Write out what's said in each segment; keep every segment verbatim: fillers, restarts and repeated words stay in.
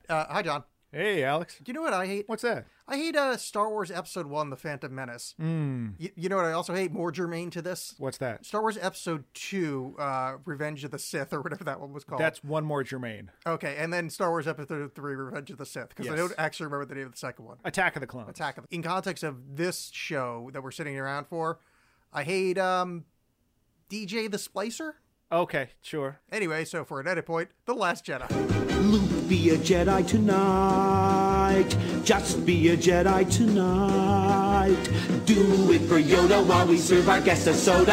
Uh, hi, John. Hey, Alex. Do you know what I hate? What's that? I hate uh, Star Wars Episode one, The Phantom Menace. Mm. Y- you know what I also hate? More germane to this? What's that? Star Wars Episode two, uh, Revenge of the Sith, or whatever that one was called. That's one more germane. Okay, and then Star Wars Episode three, Revenge of the Sith, because Yes. I don't actually remember the name of the second one. Attack of the Clones. Attack of the... In context of this show that we're sitting around for, I hate um, D J the Splicer. Okay, sure. Anyway, so for an edit point, The Last Jedi. Luke, be a Jedi tonight. Just be a Jedi tonight. Do it for Yoda while we serve our guests a soda.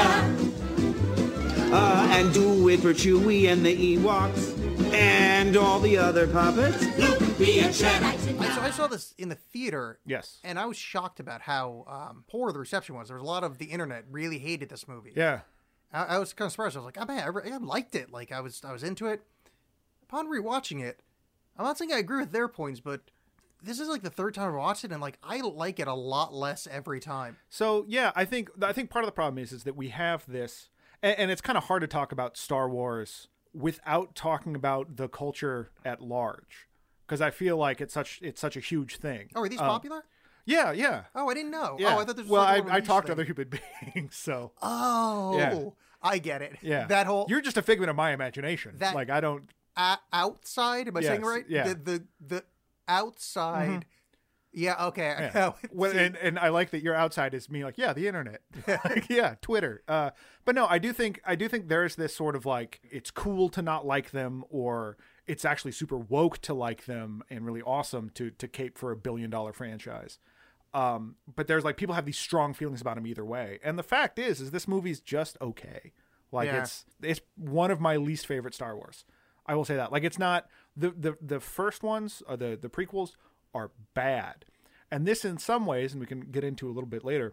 Uh, and do it for Chewie and the Ewoks. And all the other puppets. Luke, be a Jedi tonight. I, so I saw this in the theater. Yes. And I was shocked about how um, poor the reception was. There was a lot of the internet really hated this movie. Yeah. I, I was kind of surprised. I was like, oh man, I, re- I liked it. Like I was, I was into it. Upon rewatching it, I'm not saying I agree with their points, but this is like the third time I watched it, and like I like it a lot less every time. So yeah, I think I think part of the problem is is that we have this, and, and it's kind of hard to talk about Star Wars without talking about the culture at large, because I feel like it's such it's such a huge thing. Oh, are these Um, popular? Yeah, yeah. Oh, I didn't know. Yeah. Oh, I thought this was well, like a I, I release talked to thing. other human beings, so Oh, Yeah. I get it. yeah. That whole You're just a figment of my imagination. That- like I don't. a- outside. Am I saying it Yes, right? yeah. The the, the outside. Yeah. Okay. Yeah. Well, See, and, and I like that your outside is me like, yeah, the internet. Like, yeah, Twitter. Uh, but no, I do think I do think there's this sort of like it's cool to not like them, or it's actually super woke to like them and really awesome to to cape for a billion dollar franchise. Um, but there's like people have these strong feelings about them either way. And the fact is, is this movie's just okay. Like Yeah. it's it's one of my least favorite Star Wars. I will say that. Like it's not the the the first ones or the the prequels are bad. And this in some ways, and we can get into a little bit later,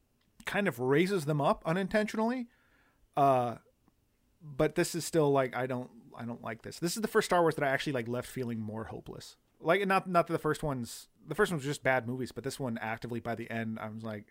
kind of raises them up unintentionally. Uh but this is still like I don't I don't like this. This is the first Star Wars that I actually like left feeling more hopeless. Like not not that the first ones the first ones were just bad movies, but this one actively by the end I was like,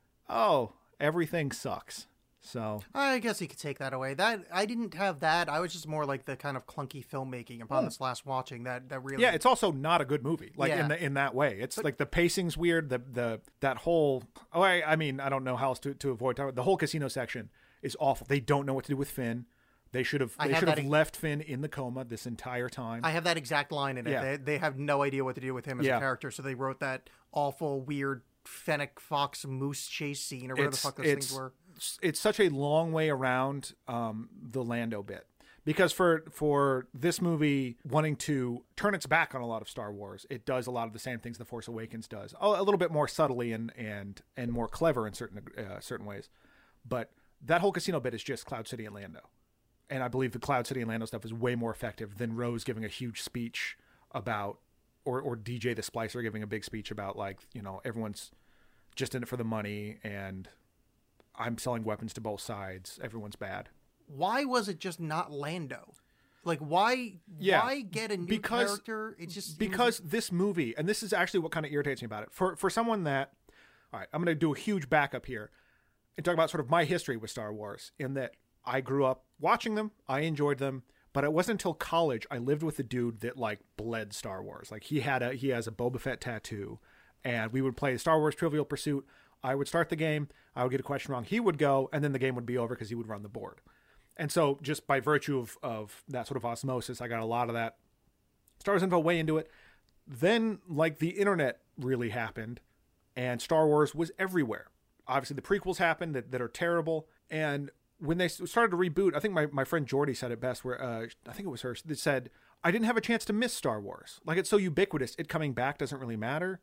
"Oh, everything sucks." So I guess you could take that away. That I didn't have that. I was just more like the kind of clunky filmmaking upon Oh. this last watching. That that really. yeah, it's also not a good movie. Like Yeah. in the, in that way, it's But- like the pacing's weird. The the that whole oh I, I mean I don't know how else to to avoid talking. The whole casino section is awful. They don't know what to do with Finn. They should have I they have should have that e- left Finn in the coma this entire time. I have that exact line in it. Yeah. They, they have no idea what to do with him as Yeah. a character, so they wrote that awful, weird Fennec Fox moose chase scene or whatever the it's fuck those it's things were. it's such a long way around um, the Lando bit. Because for for this movie wanting to turn its back on a lot of Star Wars, it does a lot of the same things The Force Awakens does, a, a little bit more subtly and and and more clever in certain uh, certain ways. But that whole casino bit is just Cloud City and Lando, and I believe the Cloud City and Lando stuff is way more effective than Rose giving a huge speech about, or or D J the Splicer giving a big speech about like you know everyone's just in it for the money and I'm selling weapons to both sides. Everyone's bad. Why was it just not Lando? Like why? Yeah, why get a new because- character? It just it was- Because this movie, and this is actually what kind of irritates me about it, for for someone that, all right, I'm going to do a huge backup here and talk about sort of my history with Star Wars, in that I grew up watching them, I enjoyed them, but it wasn't until college I lived with a dude that like bled Star Wars. Like he had a he has a Boba Fett tattoo, and we would play Star Wars Trivial Pursuit. I would start the game, I would get a question wrong, he would go, and then the game would be over because he would run the board. And so just by virtue of, of that sort of osmosis, I got a lot of that Star Wars info way into it. Then like the internet really happened and Star Wars was everywhere. Obviously the prequels happened that, that are terrible. And when they started to reboot, I think my, my friend Jordy said it best where, uh, I think it was her that said, I didn't have a chance to miss Star Wars. Like it's so ubiquitous. It coming back doesn't really matter.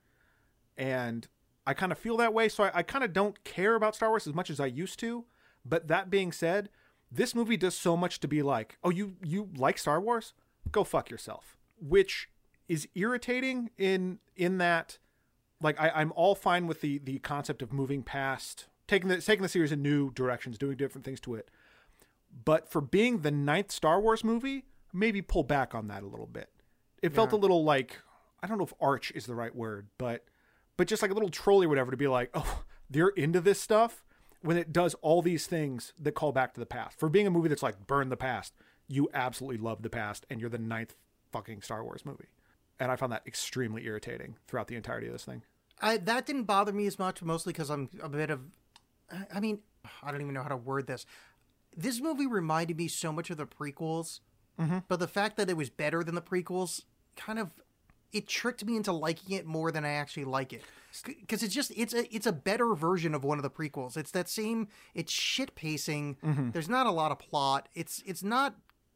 And I kind of feel that way. So I, I kind of don't care about Star Wars as much as I used to. But that being said, this movie does so much to be like, oh, you, you like Star Wars? Go fuck yourself. Which is irritating in in that, like, I, I'm all fine with the the concept of moving past, taking the taking the series in new directions, doing different things to it. But for being the ninth Star Wars movie, maybe pull back on that a little bit. It felt Yeah. a little like, I don't know if arch is the right word, but but just like a little trolly or whatever to be like, oh, they're into this stuff. When it does all these things that call back to the past. For being a movie that's like burn the past, you absolutely love the past and you're the ninth fucking Star Wars movie. and I found that extremely irritating throughout the entirety of this thing. I, that didn't bother me as much, mostly because I'm a bit of, I mean, I don't even know how to word this. This movie reminded me so much of the prequels, mm-hmm. but the fact that it was better than the prequels kind of, it tricked me into liking it more than I actually like it. Because it's just, it's a it's a better version of one of the prequels. It's that same, it's shit pacing. Mm-hmm. There's not a lot of plot. It's it's not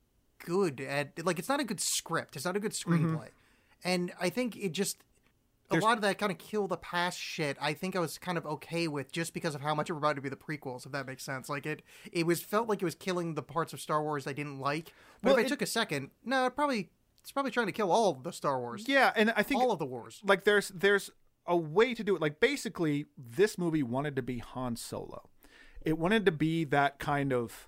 good at, like, it's not a good script. It's not a good screenplay. Mm-hmm. And I think it just, a There's... lot of that kind of kill the past shit, I think I was kind of okay with just because of how much it reminded me of the prequels, if that makes sense. Like, it it was felt like it was killing the parts of Star Wars I didn't like. But well, if I it... took a second, no, it probably, it's probably trying to kill all of the Star Wars. Yeah, and I think... all of the wars. Like, there's there's... a way to do it. Like, basically, this movie wanted to be Han Solo. It wanted to be that kind of,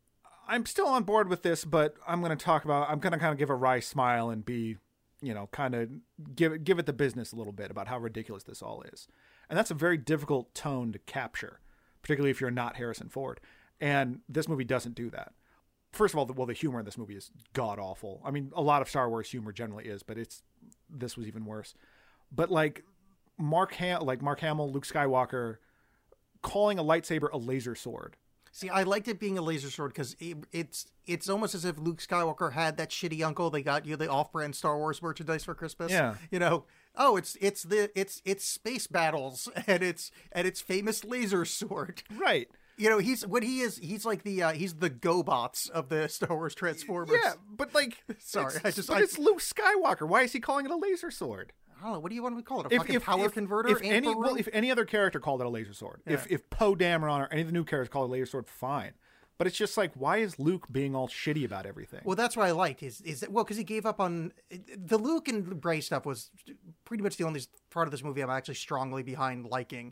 I'm still on board with this, but I'm going to talk about, I'm going to kind of give a wry smile and be, you know, kind of give it, give it the business a little bit about how ridiculous this all is. And that's a very difficult tone to capture, particularly if you're not Harrison Ford. And this movie doesn't do that. First of all, the, well, the humor in this movie is god-awful. I mean, a lot of Star Wars humor generally is, but it's, this was even worse. But, like, Mark Ham- like Mark Hamill, Luke Skywalker, calling a lightsaber a laser sword. See, I liked it being a laser sword because it, it's it's almost as if Luke Skywalker had that shitty uncle they got you the off-brand Star Wars merchandise for Christmas. Yeah, you know, oh, it's it's the it's it's space battles and it's and it's famous laser sword. Right. You know, he's what he is. He's like the uh, he's the GoBots of the Star Wars Transformers. Yeah, but like, sorry, I just but I, it's Luke Skywalker. Why is he calling it a laser sword? I don't know. What do you want to call it? A if, fucking if, power if, converter? If any, well, if any other character called it a laser sword, yeah. if if Poe Dameron or any of the new characters called it a laser sword, fine. But it's just like, why is Luke being all shitty about everything? Well, that's what I liked. Is is that, well, because he gave up on the Luke and Bray stuff was pretty much the only part of this movie I'm actually strongly behind liking.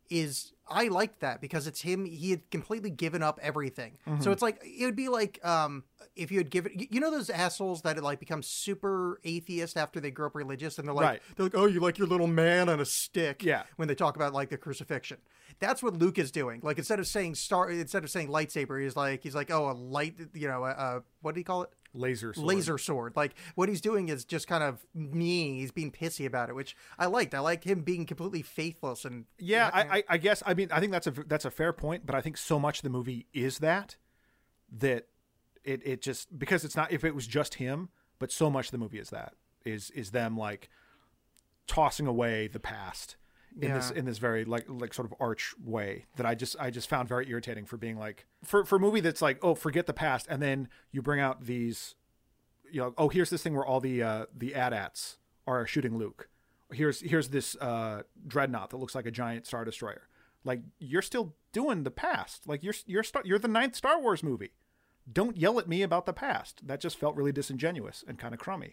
Is I liked that because it's him. He had completely given up everything. Mm-hmm. So it's like, it would be like um, if you had given, you know, those assholes that had like become super atheist after they grew up religious, and they're like, right. they're like, oh, you like your little man on a stick. Yeah. When they talk about like the crucifixion, that's what Luke is doing. Like, instead of saying star, instead of saying lightsaber, he's like, he's like, oh, a light, you know, a, a what do you call it? Laser sword. Laser sword. Like, what he's doing is just kind of mean. He's being pissy about it, which I liked. I liked him being completely faithless and yeah. I, I, I guess. I mean, I think that's a that's a fair point, but I think so much of the movie is that that it it just because it's not if it was just him, but so much of the movie is that is is them like tossing away the past in yeah. this in this very like like sort of arch way that I just I just found very irritating for being like for for a movie that's like, oh, forget the past, and then you bring out these, you know, oh, here's this thing where all the uh the A T A Ts are shooting Luke. Here's here's this uh dreadnought that looks like a giant Star Destroyer. Like, you're still doing the past. Like, you're you're star- you're the ninth Star Wars movie. Don't yell at me about the past. That just felt really disingenuous and kind of crummy.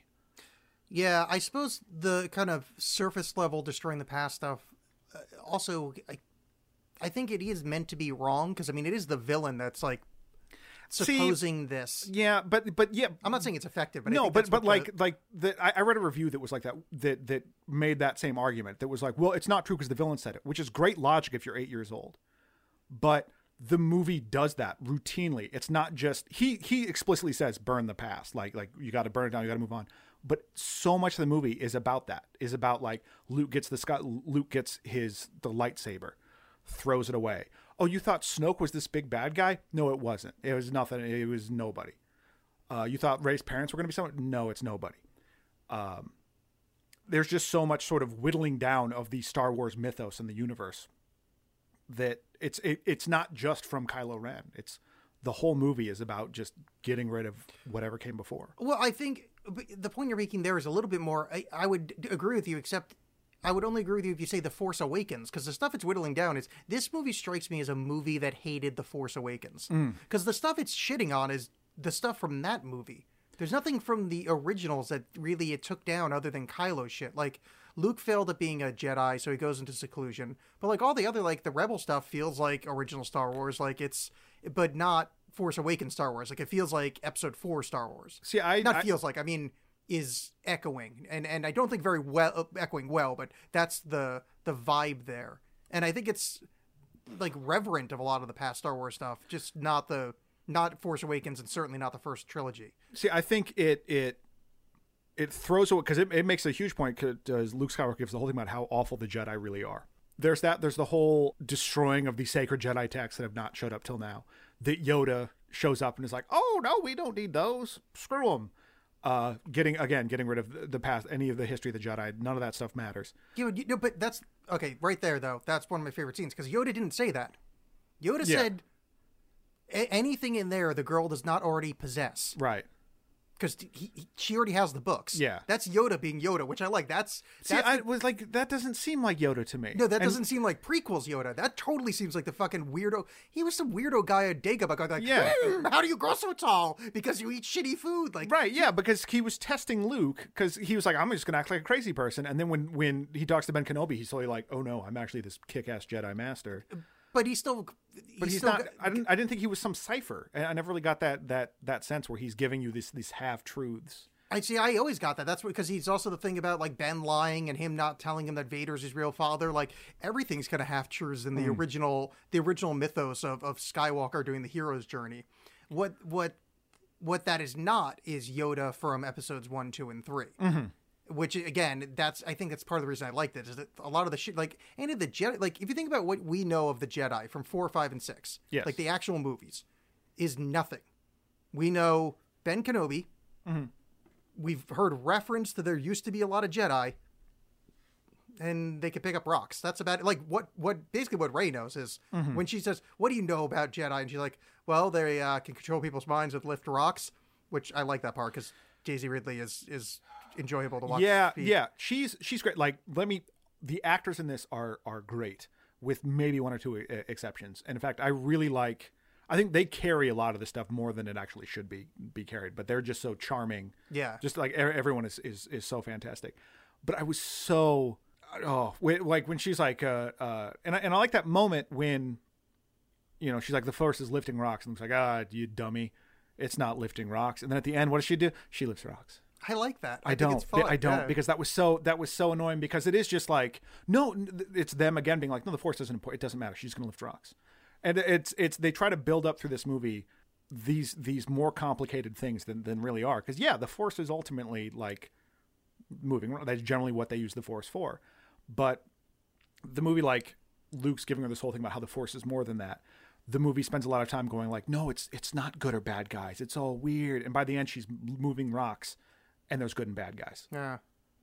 Yeah, I suppose the kind of surface level destroying the past stuff. Uh, also, I, I think it is meant to be wrong because I mean it is the villain that's like supposing See, this. Yeah, but but yeah, I'm not saying it's effective, but no, I think but but like the... like the, I, I read a review that was like that that that made that same argument. That was like, well, it's not true because the villain said it, which is great logic if you're eight years old, but the movie does that routinely. It's not just he he explicitly says burn the past, like like you got to burn it down, you got to move on. But so much of the movie is about that. Is about like Luke gets the Scott Luke gets his the lightsaber, throws it away. Oh, you thought Snoke was this big bad guy? No, it wasn't. It was nothing. It was nobody. Uh, you thought Rey's parents were going to be someone? No, it's nobody. Um, there's just so much sort of whittling down of the Star Wars mythos and the universe that it's it, it's not just from Kylo Ren. It's the whole movie is about just getting rid of whatever came before. Well, I think the point you're making there is a little bit more. I, I would agree with you, except I would only agree with you if you say The Force Awakens, because the stuff it's whittling down is this movie strikes me as a movie that hated The Force Awakens, because mm. the stuff it's shitting on is the stuff from that movie. There's nothing from the originals that really it took down other than Kylo shit. Like, Luke failed at being a Jedi, so he goes into seclusion. But like all the other, like the Rebel stuff feels like original Star Wars, like it's, but not Force Awakens Star Wars. Like it feels like Episode Four Star Wars. See, I not I, feels like. I mean, is echoing, and and I don't think very well uh, echoing well, but that's the the vibe there. And I think it's like reverent of a lot of the past Star Wars stuff, just not the not Force Awakens, and certainly not the first trilogy. See, I think it it it throws away, because it, it makes a huge point, because Luke Skywalker gives the whole thing about how awful the Jedi really are. There's that. There's the whole destroying of the sacred Jedi texts that have not showed up till now. That Yoda shows up and is like, "Oh no, we don't need those. Screw them." Uh, getting again, getting rid of the, the past, any of the history of the Jedi. None of that stuff matters. Yeah, you know, but that's okay. Right there, though, that's one of my favorite scenes because Yoda didn't say that. Yoda Yeah. said A- anything in there the girl does not already possess. Right. Because he, he, she already has the books. Yeah. That's Yoda being Yoda, which I like. That's, See, that's I the- was like, that doesn't seem like Yoda to me. no, that And- doesn't seem like prequels Yoda. That totally seems like the fucking weirdo. He was some weirdo guy at Dagobah going like, Yeah. "Hmm, how do you grow so tall? Because you eat shitty food. Like, Right, yeah, because he was testing Luke, because he was like, I'm just going to act like a crazy person. And then when, when he talks to Ben Kenobi, he's totally like, oh no, I'm actually this kick-ass Jedi Master. but he's still. But he's still not, got- I didn't, I didn't think he was some cipher. And I never really got that, that, that sense where he's giving you this, these half-truths. I see. I always got that. That's because he's also the thing about like Ben lying and him not telling him that Vader's his real father. Like everything's kind of half truths in the original, the original mythos of, of Skywalker doing the hero's journey. What what what that is not is Yoda from episodes one, two, and three. Which again, that's I think that's part of the reason I liked it is that a lot of the shit, like any of the Jedi, like if you think about what we know of the Jedi from four, five, and six, Yes. like the actual movies, is nothing. We know Ben Kenobi. We've heard reference to there used to be a lot of Jedi, and they could pick up rocks. That's about it. Like what what basically what Rey knows is when she says, "What do you know about Jedi?" and she's like, "Well, they uh, can control people's minds with lift rocks," which I like that part because Daisy Ridley is is enjoyable to watch. Yeah, speak. yeah, she's she's great. Like, let me. The actors in this are are great, with maybe one or two uh, exceptions. And in fact, I really like. I think they carry a lot of the stuff more than it actually should be be carried. But they're just so charming. Yeah. Just like e- everyone is is is so fantastic. But I was so oh wait, like when she's like uh uh and I, and I like that moment when, you know, she's like the Force is lifting rocks and it's like ah you dummy, it's not lifting rocks. And then at the end, what does she do? She lifts rocks. I like that. I, I, think don't. It's fun. I don't Yeah. because that was so that was so annoying because it is just like no, n- it's them again being like no, the Force doesn't important. It doesn't matter. She's going to lift rocks, and it's it's they try to build up through this movie these these more complicated things than than really are because yeah, the Force is ultimately like moving. That's generally what they use the Force for, but the movie like Luke's giving her this whole thing about how the Force is more than that. The movie spends a lot of time going like no, it's it's not good or bad guys. It's all weird, and by the end she's moving rocks. And there's good and bad guys. Yeah.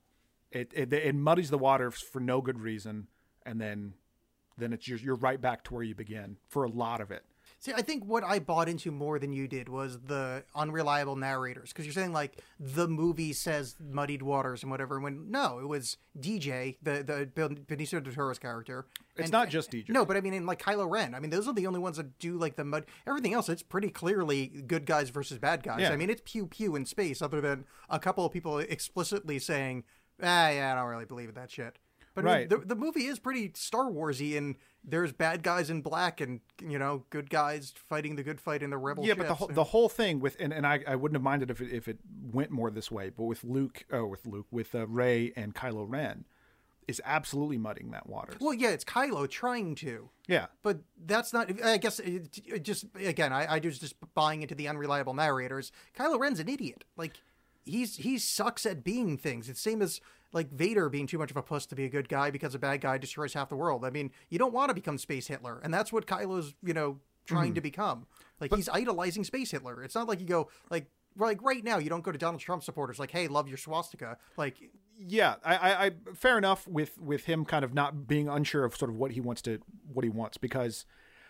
It, it it muddies the water for no good reason, and then then it's you're, you're right back to where you begin for a lot of it. See, I think what I bought into more than you did was the unreliable narrators. Because you're saying, like, the movie says muddied waters and whatever. When, no, it was D J, the, the Benicio del Toro's character. It's And- not just D J. No, but I mean, in, like, Kylo Ren. I mean, those are the only ones that do, like, the mud. Everything else, it's pretty clearly good guys versus bad guys. Yeah. I mean, it's pew-pew in space, other than a couple of people explicitly saying, ah, yeah, I don't really believe in that shit. But I mean, Right. the, the movie is pretty Star Warsy, and there's bad guys in black, and you know, good guys fighting the good fight in the rebel. Yeah, but the ships. whole, the whole thing with and, and I, I wouldn't have minded if it, if it went more this way, but with Luke, oh, with Luke, with uh, Rey and Kylo Ren, is absolutely muddying that water. Well, yeah, it's Kylo trying to, Yeah, but that's not. I guess it, it just again, I, I was just buying into the unreliable narrators. Kylo Ren's an idiot. Like he's he sucks at being things. It's same as like Vader being too much of a puss to be a good guy because a bad guy destroys half the world. I mean, you don't want to become Space Hitler, and that's what Kylo's you know trying to become. Like he's idolizing Space Hitler. It's not like you go like. Like right now, you don't go to Donald Trump supporters like, "Hey, love your swastika." Like, yeah. I, I, I fair enough with with him kind of not being unsure of sort of what he wants to what he wants because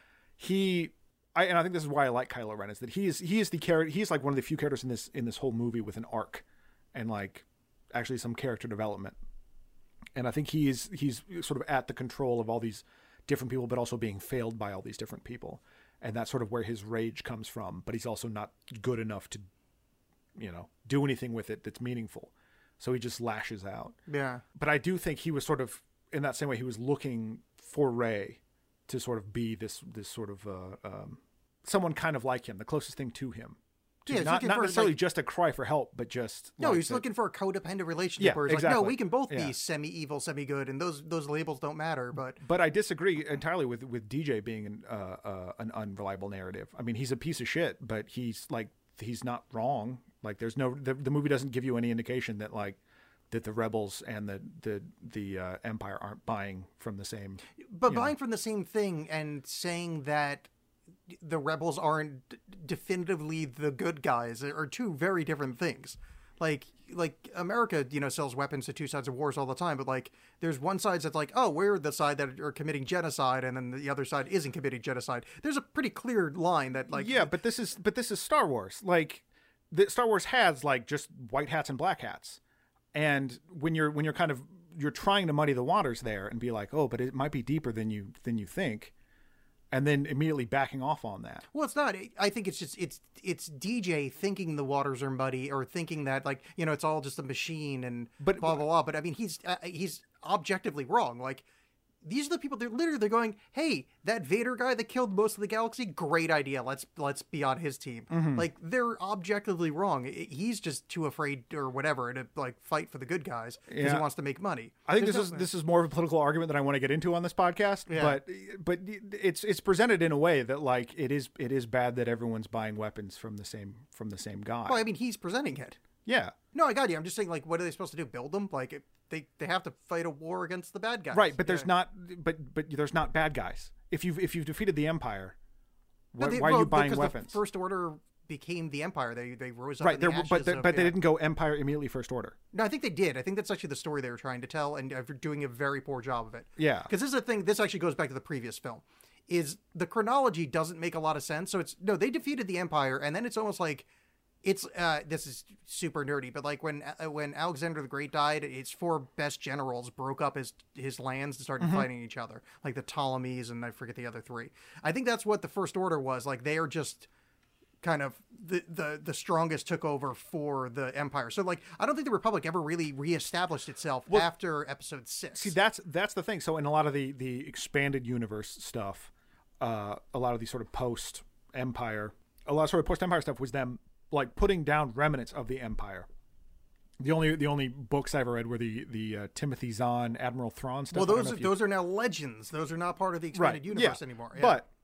he. I, and I think this is why I like Kylo Ren is that he is he is the character he's like one of the few characters in this in this whole movie with an arc and like actually some character development. And I think he's he's sort of at the control of all these different people, but also being failed by all these different people. And that's sort of where his rage comes from. But he's also not good enough to, you know, do anything with it that's meaningful. So he just lashes out. yeah, But I do think he was sort of in that same way. He was looking for Rey to sort of be this this sort of uh, um, someone kind of like him, the closest thing to him. To Yeah, he's not looking not for, necessarily like- just a cry for help, but just no, like he's the- looking for a codependent relationship Yeah, where he's like, no, exactly. we can both Yeah. be semi-evil, semi-good, and those those labels don't matter. But But I disagree entirely with with D J being an uh, uh, an unreliable narrative. I mean, he's a piece of shit, but he's like he's not wrong. Like there's no the, the movie doesn't give you any indication that like that the rebels and the the the uh, Empire aren't buying from the same. But you buying know. from the same thing and saying that the rebels aren't d- definitively the good guys are two very different things. Like like America, you know, sells weapons to two sides of wars all the time, but like there's one side that's like, oh, we're the side that are committing genocide, and then the other side isn't committing genocide. There's a pretty clear line that like Yeah, but this is but this is Star Wars. Like the Star Wars has like just white hats and black hats. And when you're when you're kind of you're trying to muddy the waters there and be like, oh, but it might be deeper than you than you think, and then immediately backing off on that. Well, it's not. I think it's just it's it's D J thinking the waters are muddy, or thinking that like you know it's all just a machine and But- blah blah blah. But I mean, he's uh, he's objectively wrong. Like these are the people. They're literally they're going, hey, that Vader guy that killed most of the galaxy, great idea. Let's let's be on his team. Mm-hmm. Like they're objectively wrong. I- He's just too afraid or whatever to like fight for the good guys because Yeah. he wants to make money. I think There's this is no- this is more of a political argument than I want to get into on this podcast. Yeah. But but it's it's presented in a way that like it is it is bad that everyone's buying weapons from the same from the same guy. Well, I mean, he's presenting it. Yeah. No, I got you. I'm just saying, like, what are they supposed to do? Build them? Like, it, they they have to fight a war against the bad guys, Right, but there's Yeah. not but but there's not bad guys. If you've if you've defeated the Empire, No, wh- they- why are well, you buying because weapons? The First Order became the Empire. They they rose up. Right, in there, the ashes but they, of- but they yeah. didn't go Empire immediately First Order. No, I think they did. I think that's actually the story they were trying to tell, and they're doing a very poor job of it. Yeah. Because this is the thing. This actually goes back to the previous film. Is the chronology doesn't make a lot of sense. So it's no, they defeated the Empire, and then it's almost like it's uh this is super nerdy, but like when uh, when Alexander the Great died, his four best generals broke up his his lands and started fighting each other, like the Ptolemies and I forget the other three. I think that's what the First Order was. Like they are just kind of the the the strongest took over for the Empire. So like I don't think the Republic ever really reestablished itself after Episode Six. See, that's that's the thing. So in a lot of the the expanded universe stuff, uh, a lot of the sort of post Empire, a lot of sort of post Empire stuff was them like putting down remnants of the Empire. The only the only books I ever read were the the uh, Timothy Zahn, Admiral Thrawn stuff. well, I don't those know are, if you- those are now legends. Those are not part of the expanded universe yeah. anymore. Yeah. But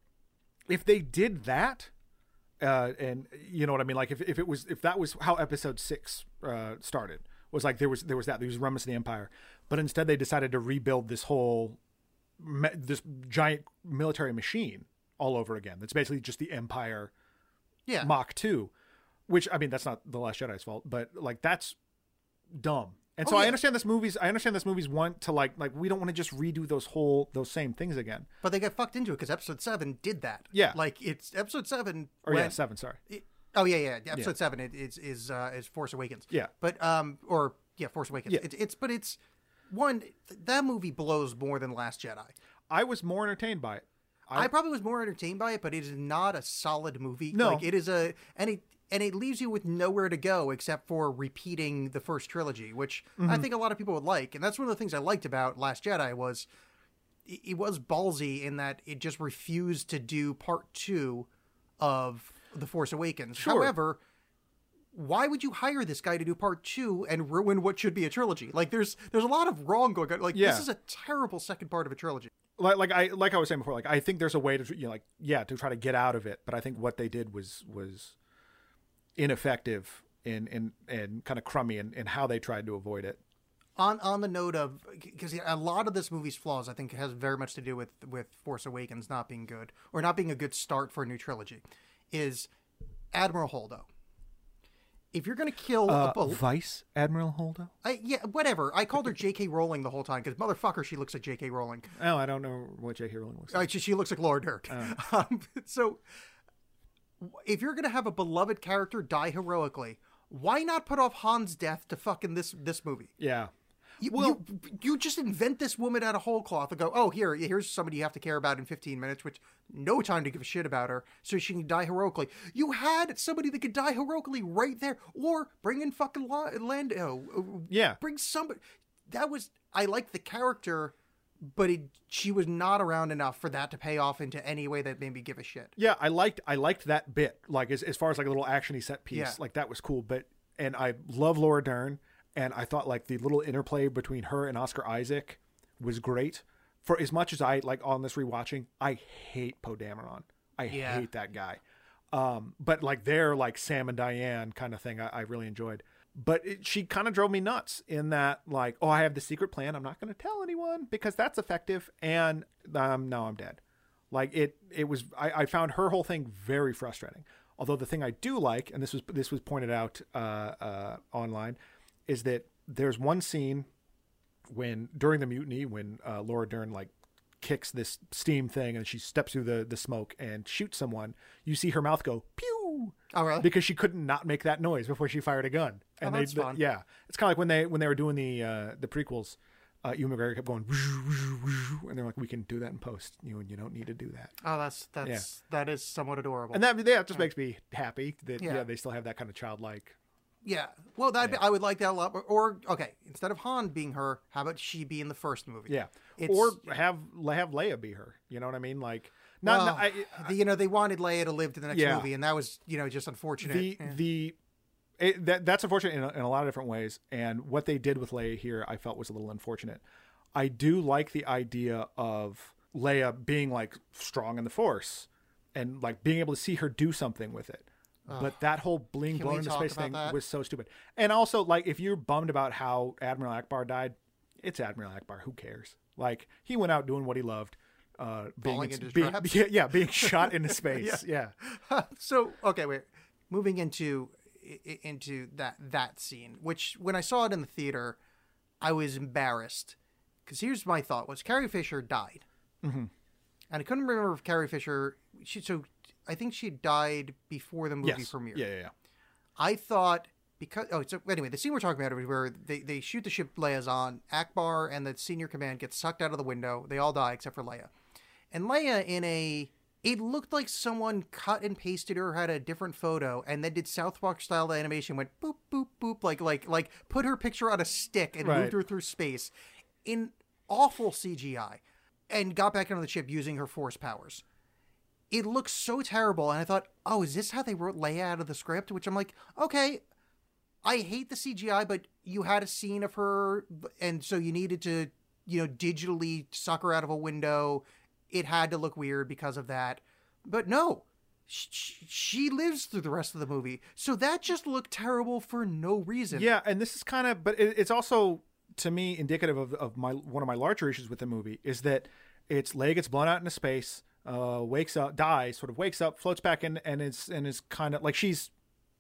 if they did that, uh, and you know what I mean, like if, if it was if that was how Episode Six uh, started, was like there was there was that there was remnants of the Empire, but instead they decided to rebuild this whole me- this giant military machine all over again. That's basically just the Empire yeah. Mach two, which I mean that's not the Last Jedi's fault, but like that's dumb. And Oh, so I yeah. understand this movies. I understand this movies want to like like we don't want to just redo those whole those same things again. But they got fucked into it because Episode Seven did that. Yeah. like it's Episode Seven. Or yeah, went- seven. Sorry. it- oh yeah, yeah. Episode Seven it, is is uh, is Force Awakens. Yeah. but um, or yeah, Force Awakens. Yeah. It, it's but it's one th- that movie blows more than Last Jedi. I was more entertained by it. I, probably was more entertained by it, but it is not a solid movie. No. Like it is a and it and it leaves you with nowhere to go except for repeating the first trilogy, which I think a lot of people would like. And that's one of the things I liked about Last Jedi was it, it was ballsy in that it just refused to do part two of The Force Awakens. Sure. However, why would you hire this guy to do part two and ruin what should be a trilogy? Like there's there's a lot of wrong going on. Like Yeah. this is a terrible second part of a trilogy. like like I like I was saying before, like I think there's a way to you know like yeah to try to get out of it, but I think what they did was was ineffective and and and kind of crummy in, in how they tried to avoid it. on on the note of because a lot of this movie's flaws I think has very much to do with with Force Awakens not being good or not being a good start for a new trilogy is Admiral Holdo. If you're gonna kill Uh, a bal- Vice Admiral Holdo? I, yeah, whatever. I called her J K. Rowling the whole time because motherfucker, she looks like J K. Rowling. Oh, I don't know what J K. Rowling looks Uh, like. she, she looks like Laura Dern. Um, so, if you're gonna have a beloved character die heroically, why not put off Han's death to fucking this this movie? Yeah. You, Well- you, you just invent this woman out of whole cloth and go, oh, here, here's somebody you have to care about in fifteen minutes, which no time to give a shit about her, so she can die heroically. You had somebody that could die heroically right there, or bring in fucking La- Lando. Yeah. Bring somebody. That was, I liked the character, but it, she was not around enough for that to pay off into any way that made me give a shit. Yeah, I liked I liked that bit. Like as as far as like a little actiony set piece, Yeah. like that was cool. But and I love Laura Dern, and I thought like the little interplay between her and Oscar Isaac was great. For as much as I like on this rewatching, I hate Poe Dameron. I Yeah. hate that guy. Um, but like their like Sam and Diane kind of thing, I, I really enjoyed. But it, she kind of drove me nuts in that, like, oh, I have the secret plan. I'm not going to tell anyone because that's effective. And um, now I'm dead. Like it, it was. I, I found her whole thing very frustrating. Although the thing I do like, and this was this was pointed out uh, uh, online, is that there's one scene when during the mutiny when uh, Laura Dern like kicks this steam thing and she steps through the the smoke and shoots someone. You see her mouth go pew. Oh, really? Because she couldn't not make that noise before she fired a gun. And oh, that's they, fun. Yeah, it's kind of like when they when they were doing the uh, the prequels. Uh, Ewan McGregor kept going, and they're like, "We can do that in post. You you don't need to do that." Oh, that's that's Yeah. that is somewhat adorable. And that yeah, it just makes me happy that yeah. Yeah. they still have that kind of childlike. Yeah. Well, that Yeah. I would like that a lot. Or, or okay, instead of Han being her, how about she be in the first movie? Yeah, It's- or have have Leia be her. You know what I mean? Like, not, Well, not I, the, you know, they wanted Leia to live to the next Yeah. movie, and that was, you know, just unfortunate. the Yeah. the it, that that's unfortunate in a, in a lot of different ways. And what they did with Leia here, I felt was a little unfortunate. I do like the idea of Leia being like strong in the Force and like being able to see her do something with it. But that whole being Can blown we into talk space about thing that? was so stupid. And also, like, if you're bummed about how Admiral Akbar died, it's Admiral Akbar. Who cares? Like, he went out doing what he loved. Uh, being Falling in- into being- traps? yeah, yeah, being shot into space. yeah. So okay, wait. Moving into i- i- into that that scene, which when I saw it in the theater, I was embarrassed because here's my thought: was Carrie Fisher died, mm-hmm. and I couldn't remember if Carrie Fisher. She so I think she died before the movie Yes. premiered. Yeah, yeah, yeah. I thought because oh so anyway, the scene we're talking about is where they, they shoot the ship Leia's on. Akbar and the senior command get sucked out of the window. They all die except for Leia, and Leia in a. It looked like someone cut and pasted her, had a different photo, and then did South Park style animation, went boop boop boop, like like like put her picture on a stick and Right. moved her through space in awful C G I, and got back onto the ship using her force powers. It looks so terrible, and I thought, oh, is this how they wrote Leia out of the script? Which I'm like, okay, I hate the C G I, but you had a scene of her, and so you needed to, you know, digitally suck her out of a window. It had to look weird because of that. But no, she, she lives through the rest of the movie. So that just looked terrible for no reason. Yeah, and this is kind of, but it, it's also, to me, indicative of, of my one of my larger issues with the movie is that it's Leia gets blown out into space, uh, wakes up, dies, sort of wakes up, floats back in, and is and is kind of like she's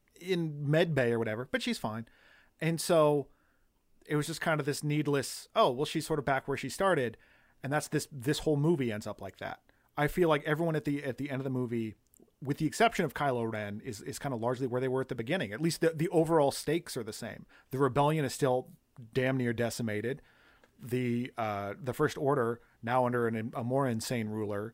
in med bay or whatever, but she's fine. And so it was just kind of this needless, oh, well, she's sort of back where she started. And that's this this whole movie ends up like that. I feel like everyone at the at the end of the movie, with the exception of Kylo Ren, is, is kind of largely where they were at the beginning. At least the, the overall stakes are the same. The rebellion is still damn near decimated. The uh, the First Order, now under an, a more insane ruler,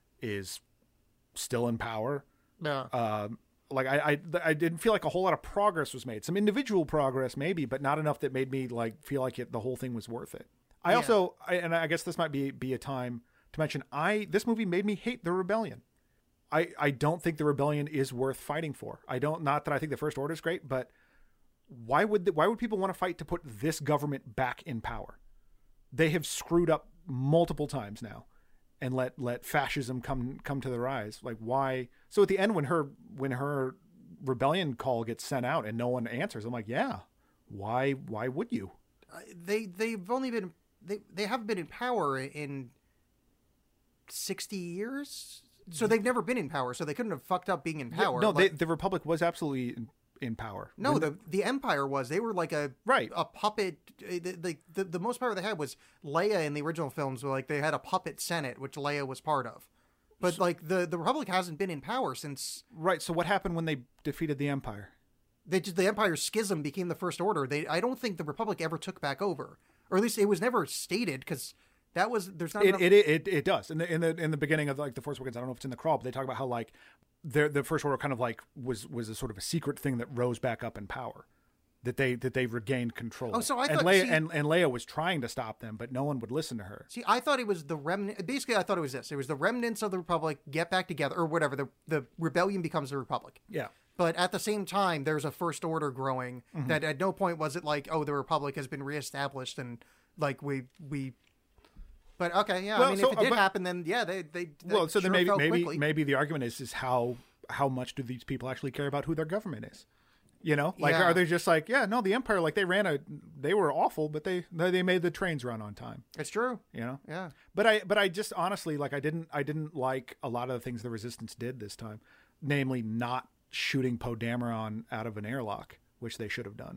is still in power. Yeah. Um, like I, I I didn't feel like a whole lot of progress was made. Some individual progress maybe, but not enough that made me like feel like it, the whole thing was worth it. I Yeah. also, I, and I guess this might be be a time to mention, I this movie made me hate the rebellion. I, I don't think the rebellion is worth fighting for. I don't, not that I think the First Order is great, but why would the, why would people want to fight to put this government back in power? They have screwed up multiple times now, and let let fascism come come to the rise. Like why? So at the end, when her when her rebellion call gets sent out and no one answers, I'm like, yeah, why why would you? They they've only been they they haven't been in power in sixty years, so they've never been in power. So they couldn't have fucked up being in power. No, Like- they, the Republic was absolutely in, in power. no, When- the the Empire was. They were like a Right. a puppet. The, the the the most power they had was Leia in the original films. Were like they had a puppet Senate, which Leia was part of. But like the the Republic hasn't been in power since right. So what happened when they defeated the Empire? they just, the Empire schism became the First Order. They I don't think the Republic ever took back over, or at least it was never stated because that was there's not It, enough. it it it does in the in the in the beginning of like the Force Awakens. I don't know if it's in the crawl, but they talk about how like the the First Order kind of like was was a sort of a secret thing that rose back up in power, that they that they regained control. Oh, so I and thought- Leia see- and, and Leia was trying to stop them, but no one would listen to her. See, I thought it was the remnant. Basically, I thought it was this. It was the remnants of the Republic get back together, or whatever. The the rebellion becomes the Republic. Yeah. But at the same time, there's a First Order growing. Mm-hmm. That at no point was it like, oh, the Republic has been reestablished and like we we. But okay, yeah. Well, I mean, so, if it did uh, but- happen, then yeah, they they. Well, so sure then maybe fell maybe quickly. maybe the argument is is how how much do these people actually care about who their government is? You know, like, Yeah. are they just like, yeah, no, the Empire, like they ran a, they were awful, but they, they made the trains run on time, It's true. you know? Yeah. But I, but I just honestly, like, I didn't, I didn't like a lot of the things the Resistance did this time, namely not shooting Poe Dameron out of an airlock, which they should have done.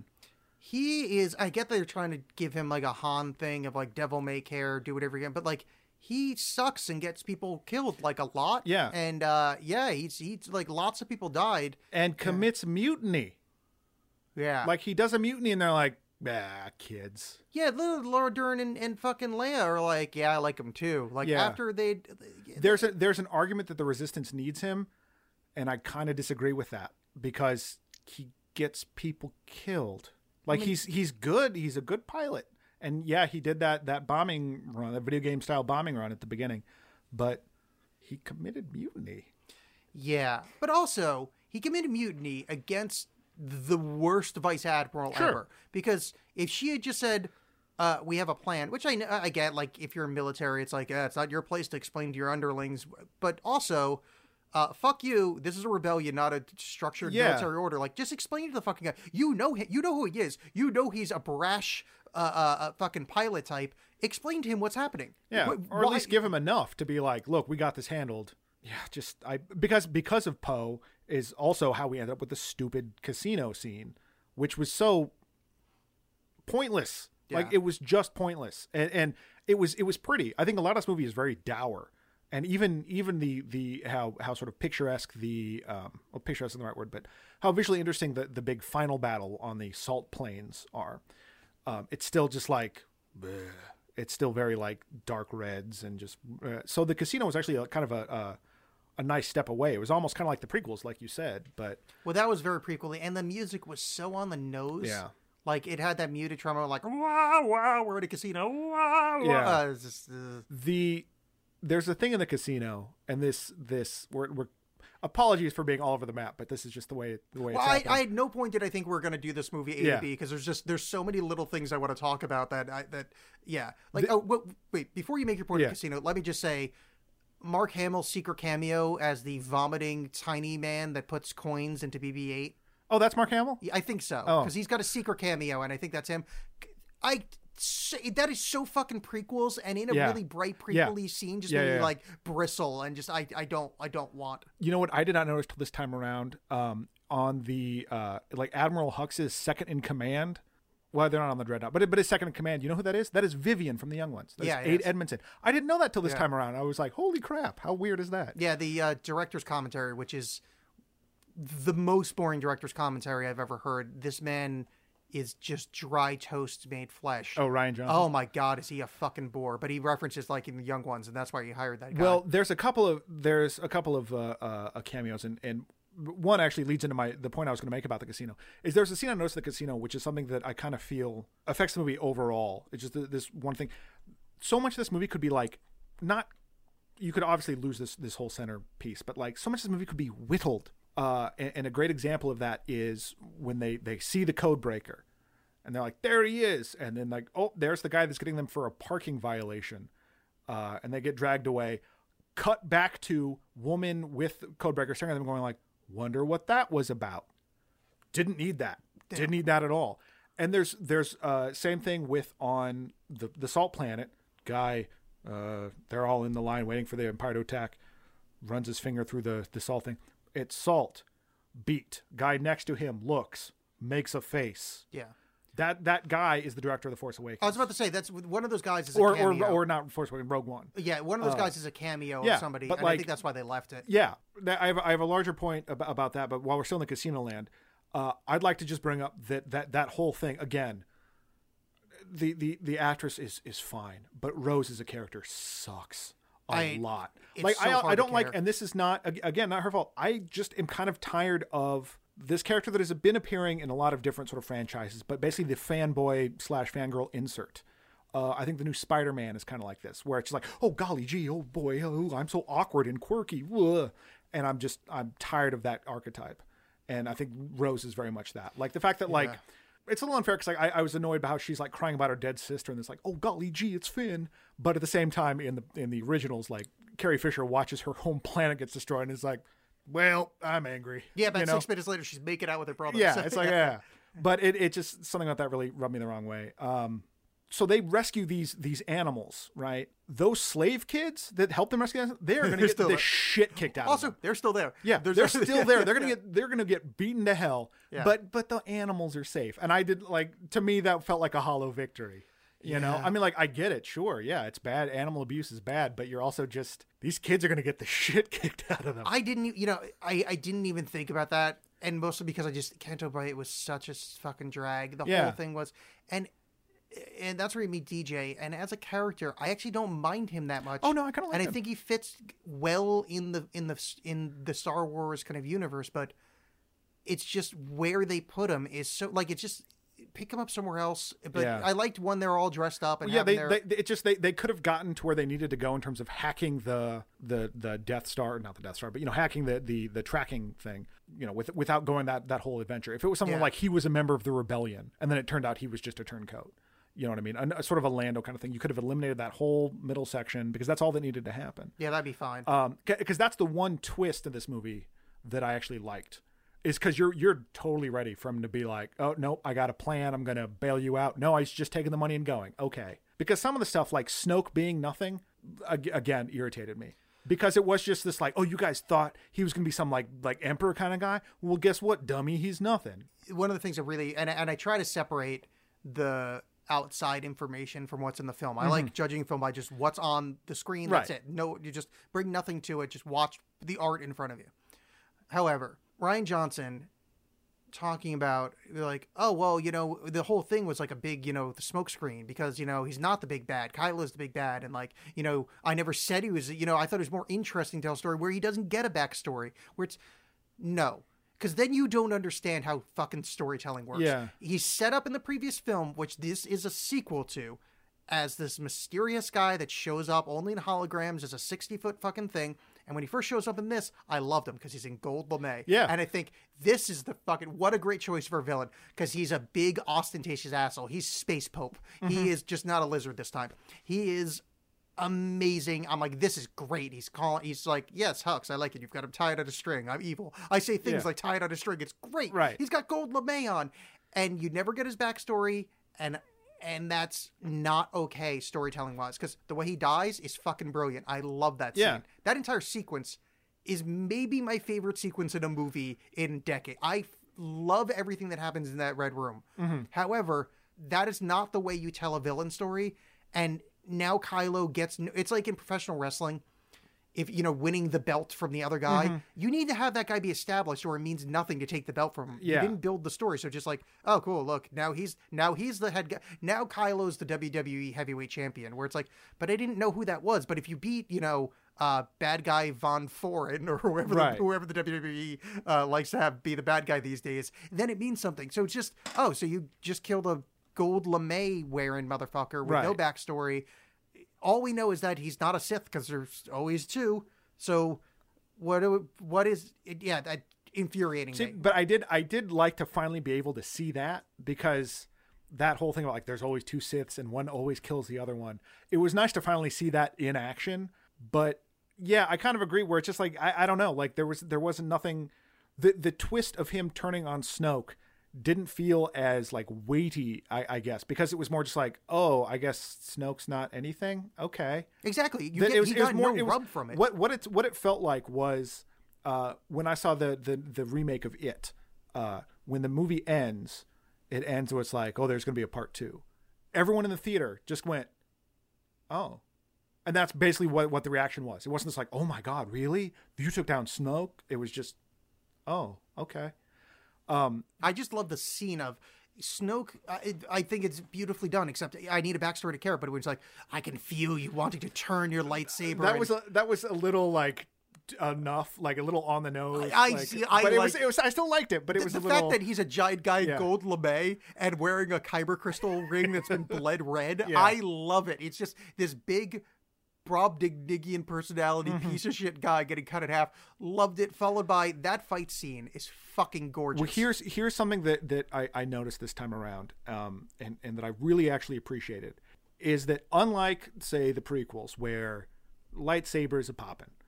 He is, I get that they're trying to give him like a Han thing of like devil may care, do whatever again, but like he sucks and gets people killed like a lot. Yeah. And uh, yeah, he's, he's like lots of people died. And commits mutiny. Yeah. Like he does a mutiny and they're like, ah, kids. Yeah, Laura Dern and, and fucking Leia are like, yeah, I like him too. Like Yeah. after they, There's a, there's an argument that the Resistance needs him. And I kind of disagree with that because he gets people killed. Like he's, he's good. He's a good pilot. And yeah, he did that, that bombing run, that video game style bombing run at the beginning, but he committed mutiny. yeah, but also he committed mutiny against the worst vice admiral Sure. ever. Because if she had just said, uh, we have a plan, which I, kn- I get, like if you're military, it's like, uh, it's not your place to explain to your underlings, but also, Uh, fuck you. This is a rebellion, not a structured Yeah. military order. Like, just explain to the fucking guy. You know, he, you know who he is. You know he's a brash, uh, uh, uh, fucking pilot type. Explain to him what's happening. Yeah, Wh- or at why- least give him enough to be like, look, we got this handled. Yeah, just I because because of Poe is also how we ended up with the stupid casino scene, which was so pointless. Like Yeah. it was just pointless, and and it was it was pretty. I think a lot of this movie is very dour, and even even the the how how sort of picturesque the um well picturesque isn't the right word, but how visually interesting the the big final battle on the salt plains are. Um, it's still just like. Bleh. It's still very like dark reds and just uh, so the casino was actually a, kind of a, a a nice step away. It was almost kind of like the prequels, like you said, but Well, that was very prequely, and the music was so on the nose. Yeah. Like, it had that muted tremolo, like, wow, wow, we're at a casino, wow, wow. Yeah. Uh, it's just, uh, the there's a thing in the casino, and this this we're, we're apologies for being all over the map, but this is just the way the way well, it's I, happening. I at no point did I think we were going to do this movie A Yeah. to B, because there's just, there's so many little things I want to talk about that, I, that, yeah. Like, The- oh, wait, wait, before you make your point Yeah. of casino, let me just say, Mark Hamill's secret cameo as the vomiting tiny man that puts coins into B B eight. Oh, that's Mark Hamill? I think so, Oh. because he's got a secret cameo, and I think that's him. I that is so fucking prequels, and in a Yeah. really bright Yeah. prequel-y scene, just Yeah, made me yeah. like bristle, and just I I don't I don't want. You know what I did not notice till this time around um on the uh like Admiral Hux's second in command. Well, they're not on the Dreadnought, but but his second in command. You know who that is? That is Vivian from the Young Ones. That's Yeah, it Aid is. Edmondson. I didn't know that till this Yeah. time around. I was like, holy crap, how weird is that? Yeah, the uh, director's commentary, which is the most boring director's commentary I've ever heard. This man is just dry toast made flesh. Oh, Ryan Johnson. Oh my God, is he a fucking bore? But he references like in the Young Ones, and that's why he hired that guy. Well, there's a couple of there's a couple of uh, uh, cameos, and, and one actually leads into my the point I was going to make about the casino. Is there's a scene I noticed at the casino, which is something that I kind of feel affects the movie overall. It's just th- this one thing. So much of this movie could be like not. You could obviously lose this this whole center piece, but like so much of this movie could be whittled. Uh, and, and a great example of that is when they they see the code breaker, and they're like, there he is, and then like, oh, there's the guy that's getting them for a parking violation, uh, and they get dragged away. Cut back to woman with codebreaker staring at them going like, wonder what that was about. Didn't need that. Didn't need that at all. And there's there's uh same thing with on the the Salt Planet guy. Uh, they're all in the line waiting for the Empire to attack. Runs his finger through the the salt thing. It's salt. Beat. Guy next to him looks, makes a face. yeah. That that guy is the director of The Force Awakens. I was about to say that's one of those guys is a or, or cameo. or not Force Awakens, Rogue One. yeah, one of those guys is a cameo yeah, of somebody, but and I like- think that's why they left it. Yeah, that, I have I have a larger point about, about that, but while we're still in the casino land, uh, I'd like to just bring up that that that whole thing again. The the the actress is is fine, but Rose as a character sucks a I- lot. it's Like so I hard I to don't like, care. and this is not ag- again not her fault. I just am kind of tired of this character that has been appearing in a lot of different sort of franchises, but basically the fanboy slash fangirl insert. Uh, I think the new Spider-Man is kind of like this, where it's like, oh golly gee, oh boy, oh I'm so awkward and quirky, ugh. And I'm just I'm tired of that archetype, and I think Rose is very much that. Like the fact that like it's a little unfair because like I, I was annoyed by how she's like crying about her dead sister, and it's like, oh golly gee, it's Finn. But at the same time, in the in the originals, like Carrie Fisher watches her home planet gets destroyed, and is like, well, I'm angry. Yeah, but you know? six minutes later, she's making out with her brother. Yeah, So- it's like, yeah. But it, it just, something about that really rubbed me the wrong way. Um, so they rescue these these animals, right? Those slave kids that help them rescue them, they are going to They're get still the there. shit kicked out Also, of them. they're still there. Yeah, There's- they're still there. They're gonna Yeah. get they're gonna get beaten to hell. Yeah. But but the animals are safe, and I did like to me that felt like a hollow victory. You know, Yeah. I mean, like I get it, sure, yeah, it's bad. Animal abuse is bad, but you're also just these kids are gonna get the shit kicked out of them. I didn't, e- you know, I, I didn't even think about that, and mostly because I just Canto Bight was such a s- fucking drag. The Yeah. whole thing was, and and that's where you meet D J. And as a character, I actually don't mind him that much. Oh, no, I kinda like and him. I think he fits well in the in the in the Star Wars kind of universe. But it's just where they put him is so like it's just pick him up somewhere else. But Yeah. I liked when they're all dressed up and yeah, having they, their, they they- it just they, they could have gotten to where they needed to go in terms of hacking the the the Death Star, not the Death Star, but you know, hacking the the the tracking thing, you know, with, without going that that whole adventure. If it was someone Yeah. like he was a member of the rebellion, and then it turned out he was just a turncoat, you know what I mean, a, a sort of a Lando kind of thing, you could have eliminated that whole middle section because that's all that needed to happen. yeah, that'd be fine. Um, because that's the one twist in this movie that I actually liked. Is because you're you're totally ready for him to be like, oh no, I got a plan, I'm gonna bail you out. No, he's just taking the money and going. Okay, because some of the stuff like Snoke being nothing, ag- again, irritated me because it was just this like, oh, you guys thought he was gonna be some like like emperor kind of guy. Well, guess what, dummy, he's nothing. One of the things that really and and I try to separate the outside information from what's in the film. I like judging film by just what's on the screen. That's Right. it. No, you just bring nothing to it. Just watch the art in front of you. However, Ryan Johnson talking about like, oh well, you know, the whole thing was like a big, you know, the smoke screen because you know he's not the big bad. Kylo's the big bad, and like, you know, I never said he was. You know, I thought it was more interesting to tell a story where he doesn't get a backstory. Where it's no. Because then you don't understand how fucking storytelling works. Yeah. He's set up in the previous film, which this is a sequel to, as this mysterious guy that shows up only in holograms as a sixty-foot fucking thing. And when he first shows up in this, I loved him because he's in gold lame. Yeah. And I think this is the fucking, what a great choice for a villain because he's a big, ostentatious asshole. He's Space Pope. He is just not a lizard this time. He is amazing. I'm like, this is great. He's calling, he's like, yes, Hux, I like it. You've got him tied on a string. I'm evil. I say things Yeah. like tied on a string. It's great. Right. He's got gold lame on. And you never get his backstory. And and that's not okay storytelling wise because the way he dies is fucking brilliant. I love that scene. Yeah. That entire sequence is maybe my favorite sequence in a movie in decade. I f- love everything that happens in that red room. However, that is not the way you tell a villain story. And now Kylo gets, it's like in professional wrestling. If, you know, winning the belt from the other guy, you need to have that guy be established or it means nothing to take the belt from him. Yeah. You didn't build the story. So just like, oh, cool. Look, now he's, now he's the head guy. Now Kylo's the W W E heavyweight champion where it's like, but I didn't know who that was. But if you beat, you know, uh, bad guy Von Foreign or whoever, Right. the, whoever the W W E uh, likes to have be the bad guy these days, then it means something. So it's just, oh, so you just killed a gold lame wearing motherfucker with no Right. backstory. All we know is that he's not a Sith because there's always two. So what do- what is it? Yeah, that infuriating See, me. but I did I did like to finally be able to see that because that whole thing about like there's always two Siths and one always kills the other one. It was nice to finally see that in action. But yeah, I kind of agree where it's just like I, I don't know, like there was there wasn't nothing the the twist of him turning on Snoke didn't feel as like weighty, I, I guess, because it was more just like, oh, I guess Snoke's not anything. Okay. Exactly. You That get, he got no it was- rub from it. What what it what it felt like was uh, when I saw the the the remake of It. Uh, when the movie ends, it ends where it's like, oh, there's going to be a part two. Everyone in the theater just went, oh, and that's basically what what the reaction was. It wasn't just like, oh my god, really? You took down Snoke? It was just, oh, okay. Um, I just love the scene of Snoke. I, I think it's beautifully done, except I need a backstory to care. But it was like, I can feel you wanting to turn your lightsaber. that and- was a, that was a little like enough, like a little on the nose. I like, see- I but it was like- it was I still liked it, but it the, was the a little. fact that he's a giant guy in Yeah. gold lame and wearing a kyber crystal ring that's been bled red. Yeah. I love it. It's just this big Brobdingnagian personality Mm-hmm. piece of shit guy getting cut in half. Loved it. Followed by that fight scene is fucking gorgeous. Well, here's here's something that that I, I noticed this time around, um, and and that I really actually appreciated, is that unlike say the prequels where lightsabers are popping,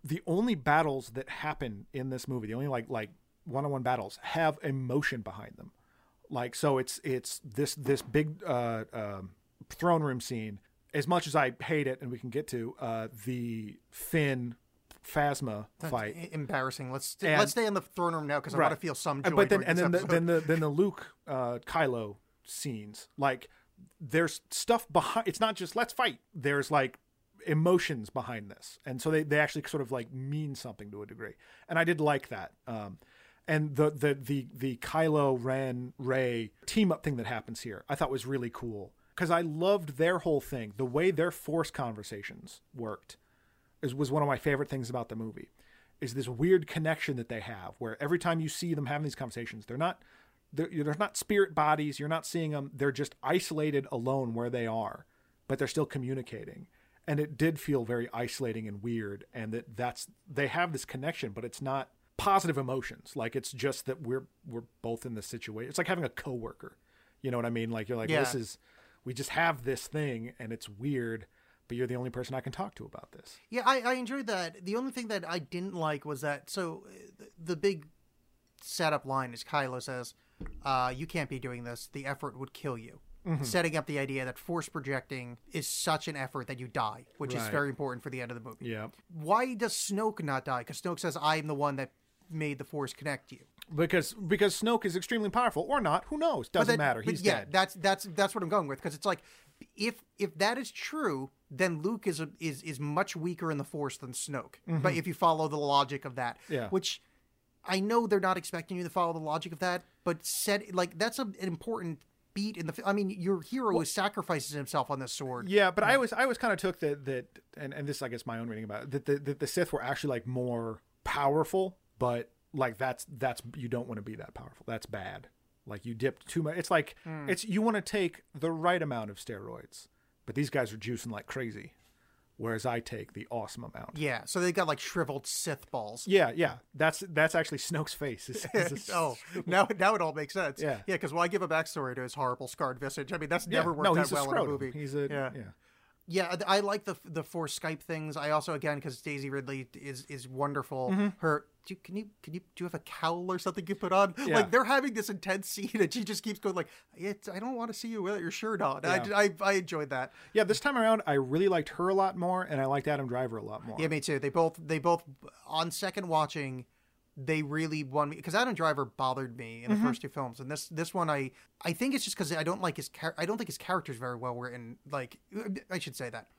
the only battles that happen in this movie, the only like like one-on-one battles, have emotion behind them. Like, so it's it's this this big uh, uh, throne room scene. As much as I hate it, and we can get to uh, the Finn Phasma That's fight, embarrassing. Let's And- let's stay in the throne room now because I Right. want to feel some Uh, joy. but then during and this then the, episode. then the then the Luke uh, Kylo scenes, like there's stuff behind. It's not just let's fight. There's like emotions behind this, and so they, they actually sort of like mean something to a degree, and I did like that. Um, and the the the the Kylo Ren Rey team up thing that happens here, I thought was really cool because I loved their whole thing. The way their Force conversations worked is was one of my favorite things about the movie. Is this weird connection that they have where every time you see them having these conversations, they're not they're, they're not spirit bodies. You're not seeing them. They're just isolated alone where they are, but they're still communicating. And it did feel very isolating and weird. And that that's, they have this connection, but it's not positive emotions. Like it's just that we're, we're both in this situation. It's like having a coworker, you know what I mean? Like you're like, Yeah. this is, we just have this thing and it's weird, but you're the only person I can talk to about this. Yeah, I, I enjoyed that. The only thing that I didn't like was that, so uh, the, the big setup line is Kylo says, uh, you can't be doing this. The effort would kill you. Mm-hmm. Setting up the idea that force projecting is such an effort that you die, which is Right. very important for the end of the movie. Yeah. Why does Snoke not die? Because Snoke says, I'm the one that made the force connect you. Because, because Snoke is extremely powerful or not, who knows? Doesn't But that- matter. but He's yeah, dead. that's that's that's what I'm going with because it's like if if that is true, then Luke is a, is is much weaker in the Force than Snoke. But if you follow the logic of that, Yeah. which I know they're not expecting you to follow the logic of that, but said like that's a, an important beat in the. fi- I mean, your hero is sacrifices himself on this sword. Yeah, but I was I was kind of took that that and, and this I guess my own reading about it, that the that the Sith were actually like more powerful, but like that's that's you don't want to be that powerful. That's bad. Like you dipped too much. It's like it's you want to take the right amount of steroids, but these guys are juicing like crazy, whereas I take the awesome amount. Yeah, so they got like shriveled Sith balls. Yeah, yeah. That's that's actually Snoke's face. Is, is a- Oh, now now it all makes sense. Yeah. yeah. Because why give a backstory to his horrible scarred visage? I mean, that's yeah. never worked no, out he's a well in a scrotum. movie. He's a yeah. yeah. Yeah, I I like the the Force Skype things. I also again because Daisy Ridley is is wonderful. Her do you, can you can you do you have a cowl or something you put on? Yeah. Like they're having this intense scene and she just keeps going like, it's, I don't want to see you without your shirt on. Yeah. I, I I enjoyed that. Yeah, this time around, I really liked her a lot more, and I liked Adam Driver a lot more. Yeah, me too. They both they both on second watching. They really won me because Adam Driver bothered me in the first two films, and this this one I I think it's just because I don't like his char- I don't think his character's very well written. Like I should say that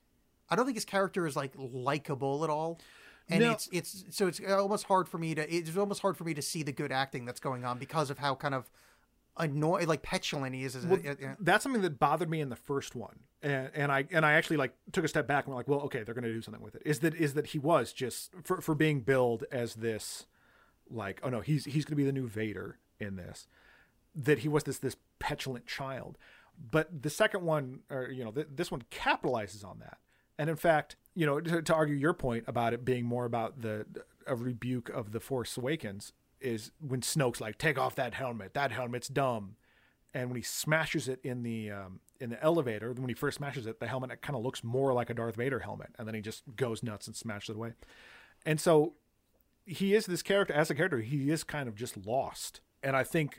I don't think his character is like likable at all, and No. it's it's so it's almost hard for me to it's almost hard for me to see the good acting that's going on because of how kind of annoying like petulant he is. As Well, a, a- that's something that bothered me in the first one, and, and I and I actually like took a step back and went like, well, okay, they're going to do something with it. Is that is that he was just for for being billed as this, like, oh no, he's he's going to be the new Vader in this, that he was this this petulant child, but the second one, or you know, th- this one capitalizes on that, and in fact, you know, to, to argue your point about it being more about the a rebuke of the Force Awakens is when Snoke's like, take off that helmet, that helmet's dumb. And when he smashes it in the um, in the elevator, when he first smashes it, the helmet kind of looks more like a Darth Vader helmet, and then he just goes nuts and smashes it away. And so he is this character. As a character, he is kind of just lost. And I think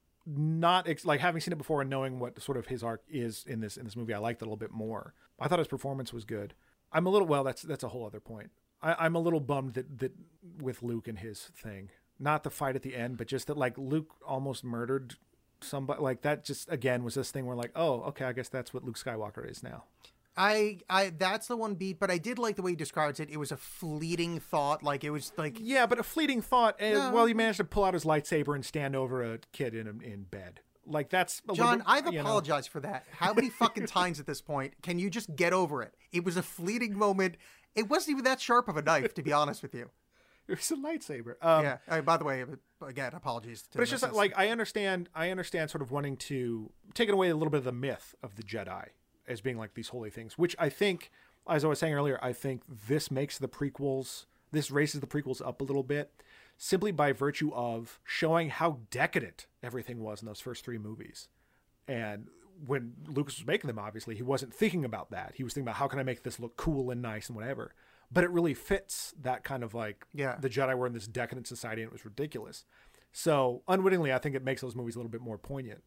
not ex- like having seen it before and knowing what sort of his arc is in this in this movie, I liked it a little bit more. I thought his performance was good. I'm a little well. That's that's a whole other point. I, I'm a little bummed that that with Luke and his thing, not the fight at the end, but just that like Luke almost murdered somebody. Like that just again was this thing where like, oh, okay, I guess that's what Luke Skywalker is now. I I that's the one beat, but I did like the way he describes it. It was a fleeting thought, like it was like Yeah, but a fleeting thought. And, No. well, he managed to pull out his lightsaber and stand over a kid in in bed. Like that's a little John, bit, I've you know. apologized for that. How many fucking times at this point can you just get over it? It was a fleeting moment. It wasn't even that sharp of a knife, to be honest with you. It was a lightsaber. Um, Yeah. Uh, by the way, again, apologies. To But it's the just missus. like I understand. I understand sort of wanting to take away a little bit of the myth of the Jedi as being like these holy things, which I think, as I was saying earlier, I think this makes the prequels, this raises the prequels up a little bit, simply by virtue of showing how decadent everything was in those first three movies. And when Lucas was making them, obviously he wasn't thinking about that. He was thinking about how can I make this look cool and nice and whatever. but it really fits that kind of like Yeah. the Jedi were in this decadent society and it was ridiculous. So unwittingly, I think it makes those movies a little bit more poignant.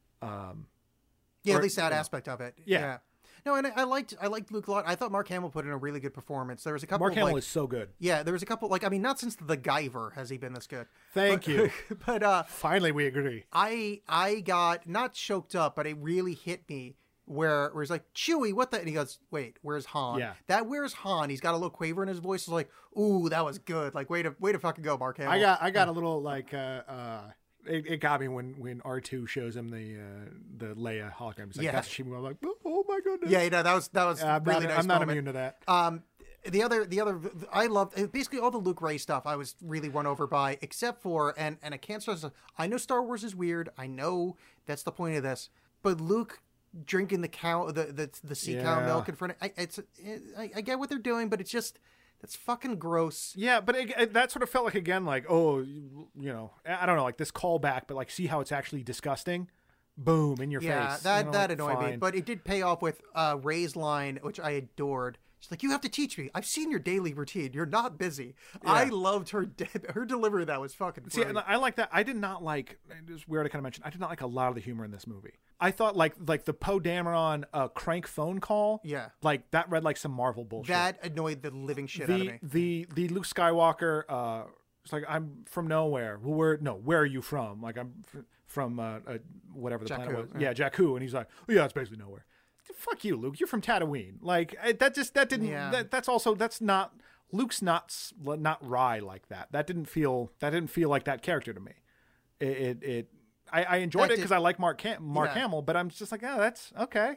Um, Yeah, or, at least that you know. aspect of it. Yeah. No, and I, I liked I liked Luke a lot. I thought Mark Hamill put in a really good performance. There was a couple Mark of, Hamill like, is so good. yeah, there was a couple like I mean, not since the Guyver has he been this good. Thank But- you. But uh, Finally, we agree. I I got not choked up, but it really hit me where where he's like Chewie, what the? And he goes, wait, where's Han? Yeah. That where's Han? He's got a little quaver in his voice. It's like, ooh, that was good. Like, way to way to fucking go, Mark Hamill. I got I got a little like uh, uh it, it got me when when R two shows him the uh, the Leia hologram. He's like, Yeah. that's Chewie. I'm like, oh my goodness. yeah, you know, that was that was Yeah, I'm really not, nice. I'm not moment. immune to that. Um, the other, the other, I loved basically all the Luke Ray stuff. I was really won over by, except for, and and I can't stress this. I know Star Wars is weird. I know that's the point of this, but Luke drinking the cow, the the, the sea cow Yeah. milk in front of, I, it's, I, I get what they're doing, but it's just that's fucking gross. Yeah, but it, it, that sort of felt like again, like oh, you, you know, I don't know, like this callback, but like see how it's actually disgusting. Boom in your Yeah, face. that You know, that like, annoyed me, fine. but it did pay off with uh, Ray's line, which I adored. She's like, "You have to teach me. I've seen your daily routine. You're not busy." I loved her de- her delivery. That was fucking. See, great. and I like that. I did not like. It's weird. I kind of mentioned. I did not like a lot of the humor in this movie. I thought like like the Poe Dameron uh, crank phone call. Yeah. like that read like some Marvel bullshit. That annoyed the living shit out of the me. the the Luke Skywalker. Uh, it's like I'm from nowhere. Well, where no, where are you from? Like I'm f- from uh, uh, whatever the planet Jakku, was. yeah. Yeah, Jakku, and he's like, oh, yeah, it's basically nowhere. Fuck you, Luke. You're from Tatooine. Like I- that just that didn't. Yeah. That, that's also that's not Luke's not s- not wry like that. That didn't feel that didn't feel like that character to me. It it. it I, I enjoyed That it did- because I like Mark Cam- Mark Yeah. Hamill, but I'm just like, oh, that's okay.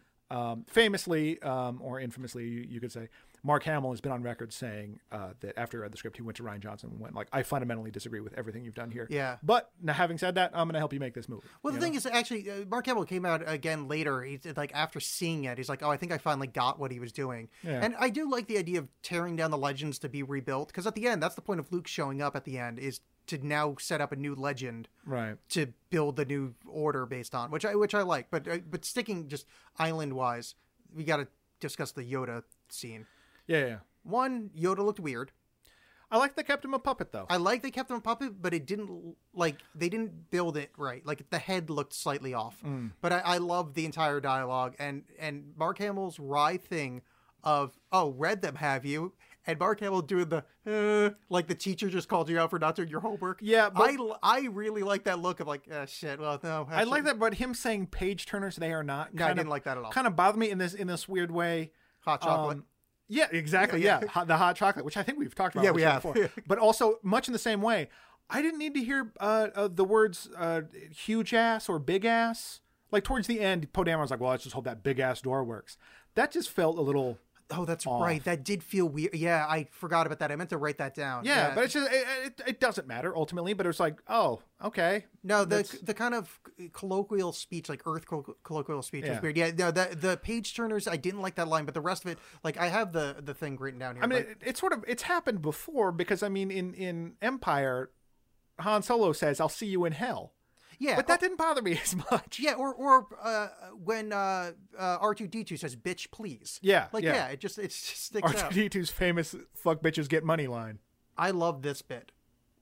Um, famously, um, or infamously, you, you could say, Mark Hamill has been on record saying uh, that after he read the script, he went to Ryan Johnson and went like, "I fundamentally disagree with everything you've done here." Yeah. But now, having said that, I'm going to help you make this movie. Well, the you thing know? is, actually, uh, Mark Hamill came out again later. He's like after seeing it, he's like, "Oh, I think I finally got what he was doing." Yeah. And I do like the idea of tearing down the legends to be rebuilt, because at the end, that's the point of Luke showing up at the end, is to now set up a new legend right. to build the new order based on, which I which I like. But uh, but sticking just island wise, we got to discuss the Yoda scene. Yeah, yeah. One, Yoda looked weird. I like they kept him a puppet though. I like they kept him a puppet, but it didn't like they didn't build it right. Like the head looked slightly off. Mm. But I, I loved the entire dialogue and and Mark Hamill's wry thing of oh read them have you and Mark Hamill doing the uh, like the teacher just called you out for not doing your homework. Yeah, but- I I really like that look of like uh, shit. Well, no, I like actually- that, but him saying page turners they are not. No, I kind didn't of, like that at all. Kind of bothered me in this in this weird way. Hot chocolate. Um, yeah, exactly. Yeah, Yeah, yeah. Hot, the hot chocolate, which I think we've talked about. Yeah, on the we show have. Before. But also, much in the same way, I didn't need to hear uh, uh, the words uh, "huge ass" or "big ass." Like towards the end, Poe Dameron's like, "Well, let's just hope that big ass door works." That just felt a little. Oh, that's off. right. That did feel weird. Yeah, I forgot about that. I meant to write that down. Yeah, but it's just it, it, it doesn't matter ultimately. But it's like, oh, okay. No, the That's- the kind of colloquial speech, like Earth collo- colloquial speech, was Yeah. weird. Yeah, no, the the page turners, I didn't like that line, but the rest of it, like I have the the thing written down here. I mean, but- it, it's sort of it's happened before because I mean, in in Empire, Han Solo says, "I'll see you in hell," yeah, but that didn't bother me as much. yeah, or or uh, when uh, uh, R two D two says "bitch, please." Yeah, like yeah. yeah, it just it just sticks R out. two D two's famous "fuck bitches get money" line. I love this bit.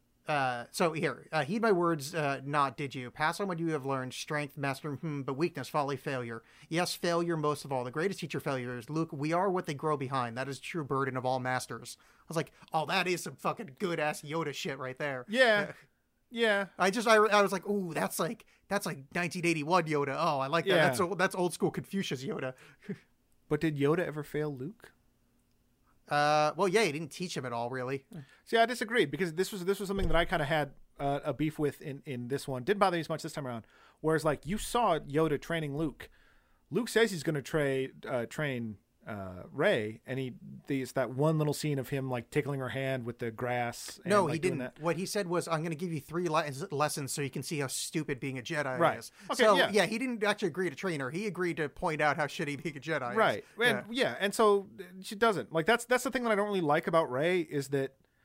Uh, so here, uh, heed my words, uh, not did you. Pass on what you have learned, strength, master, hmm, but weakness, folly, failure. Yes, failure most of all. The greatest teacher failure is, Luke, we are what they grow behind. That is true burden of all masters. I was like, oh, that is some fucking good-ass Yoda shit right there. Yeah, yeah. I just, I, I was like, ooh, that's like, that's like nineteen eighty-one Yoda. Oh, I like that. Yeah. That's, o- that's old school Confucius Yoda. But did Yoda ever fail Luke? Uh, well, yeah, he didn't teach him at all, really. See, I disagree because this was this was something that I kind of had uh, a beef with in, in this one. Didn't bother me as much this time around. Whereas, like, you saw Yoda training Luke. Luke says he's going to tra- uh, train uh, Rey, and he there's that one little scene of him like tickling her hand with the grass. And, No, like, he doing didn't. that. What he said was, "I'm going to give you three le- lessons so you can see how stupid being a Jedi Right. is." Okay, so yeah. yeah. he didn't actually agree to train her. He agreed to point out how shitty being a Jedi Right, is. and yeah, and so uh, she doesn't like that's that's the thing that I don't really like about Rey is that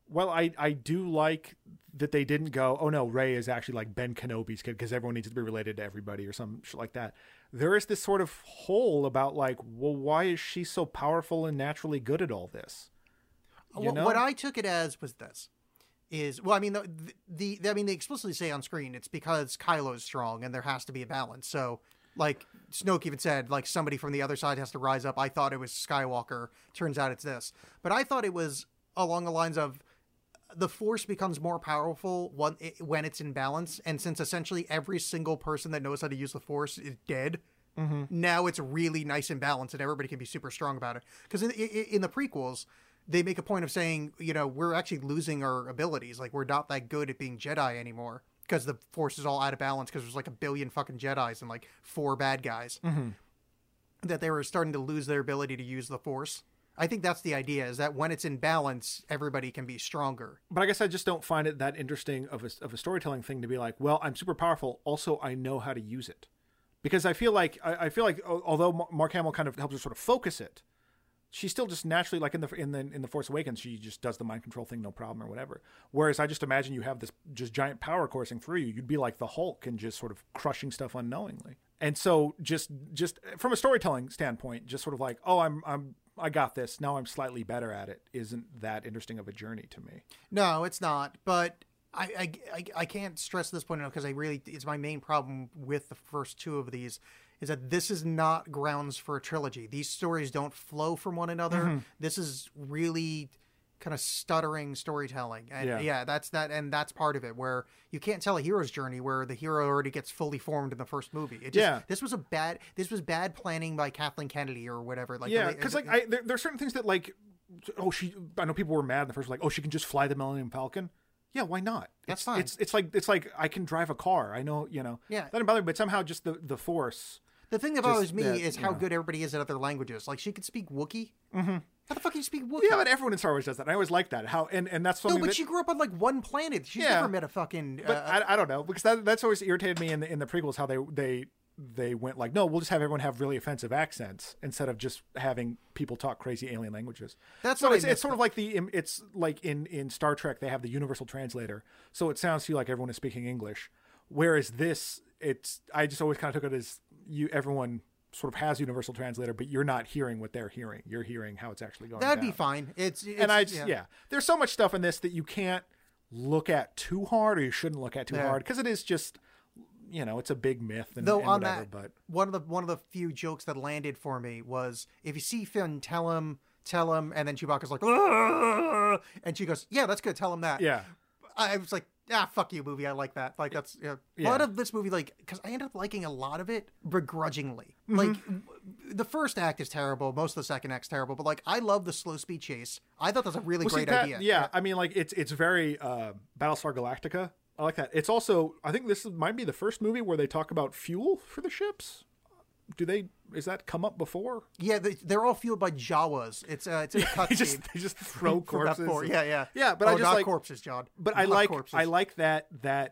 Well, I, I do like that they didn't go, oh no, Rey is actually like Ben Kenobi's kid because everyone needs to be related to everybody or some shit like that. There is this sort of hole about like, well, why is she so powerful and naturally good at all this? You Well, know? what I took it as was this. Is well, I mean, the, the, the I mean, they explicitly say on screen it's because Kylo is strong and there has to be a balance. So, like Snoke even said, like somebody from the other side has to rise up. I thought it was Skywalker. Turns out it's this. But I thought it was along the lines of the Force becomes more powerful when, it, when it's in balance. And since essentially every single person that knows how to use the Force is dead, mm-hmm. now it's really nice and balanced, and everybody can be super strong about it. Because in, in, in the prequels, they make a point of saying, you know, we're actually losing our abilities. Like, we're not that good at being Jedi anymore because the Force is all out of balance because there's like a billion fucking Jedis and like four bad guys. Mm-hmm. That they were starting to lose their ability to use the Force. I think that's the idea, is that when it's in balance, everybody can be stronger. But I guess I just don't find it that interesting of a, of a storytelling thing to be like, well, I'm super powerful. Also, I know how to use it. Because I feel like, I, I feel like although Mark Hamill kind of helps her sort of focus it, she's still just naturally, like in the in the in the Force Awakens, she just does the mind control thing, no problem or whatever. Whereas I just imagine you have this just giant power coursing through you. You'd be like the Hulk and just sort of crushing stuff unknowingly. And so just just from a storytelling standpoint, just sort of like, oh, I'm I'm I got this. Now I'm slightly better at it. Isn't that interesting of a journey to me? No, it's not. But I I I, I can't stress this point enough because I really it's my main problem with the first two of these. Is that this is not grounds for a trilogy. These stories don't flow from one another. Mm-hmm. This is really kind of stuttering storytelling. And yeah. yeah, that's that. And that's part of it, where you can't tell a hero's journey where the hero already gets fully formed in the first movie. It just, yeah. This was a bad, this was bad planning by Kathleen Kennedy or whatever. Like, yeah. Cause like, I, there, there are certain things that like, oh, she, I know people were mad in the first, like, oh, she can just fly the Millennium Falcon. Yeah, why not? That's it's, fine. It's, it's like, it's like, I can drive a car. I know, you know, yeah. that didn't bother me, but somehow just the, the Force. The thing that bothers me that, is how know. good everybody is at other languages. Like, she could speak Wookiee. Mm-hmm. How the fuck can you speak Wookiee? Yeah, but everyone in Star Wars does that. I always like that. How and, and that's something. No, but that, she grew up on like one planet. She's yeah, never met a fucking. But uh, I, I don't know, because that that's always irritated me in the in the prequels, how they they they went like, no, we'll just have everyone have really offensive accents instead of just having people talk crazy alien languages. That's so what it's it's sort of like the it's like in in Star Trek they have the universal translator, so it sounds to you like everyone is speaking English, whereas this it's I just always kind of took it as you everyone. Sort of has universal translator, but you're not hearing what they're hearing. You're hearing how it's actually going. That'd down. be fine. It's, it's and I just, yeah. yeah. There's so much stuff in this that you can't look at too hard, or you shouldn't look at too yeah. hard, because it is just, you know, it's a big myth and, Though and on whatever. that, but one of the one of the few jokes that landed for me was if you see Finn, tell him, tell him, and then Chewbacca's like, Aah! And she goes, yeah, that's good. Tell him that. yeah, I was like, ah, fuck you, movie. I like that. Like, that's yeah. Yeah. A lot of this movie, like, because I ended up liking a lot of it begrudgingly. Mm-hmm. Like, the first act is terrible. Most of the second act's terrible. But, like, I love the slow speed chase. I thought that was a really well, see, great that, idea. yeah, I mean, like, it's it's very uh, Battlestar Galactica. I like that. It's also, I think this might be the first movie where they talk about fuel for the ships. Do they? Is that come up before? Yeah, they, they're all fueled by Jawas. It's uh, it's in a they cutscene. just they just throw corpses. Yeah, yeah, yeah. But oh, I just not like corpses, John. But not I like corpses. I like that that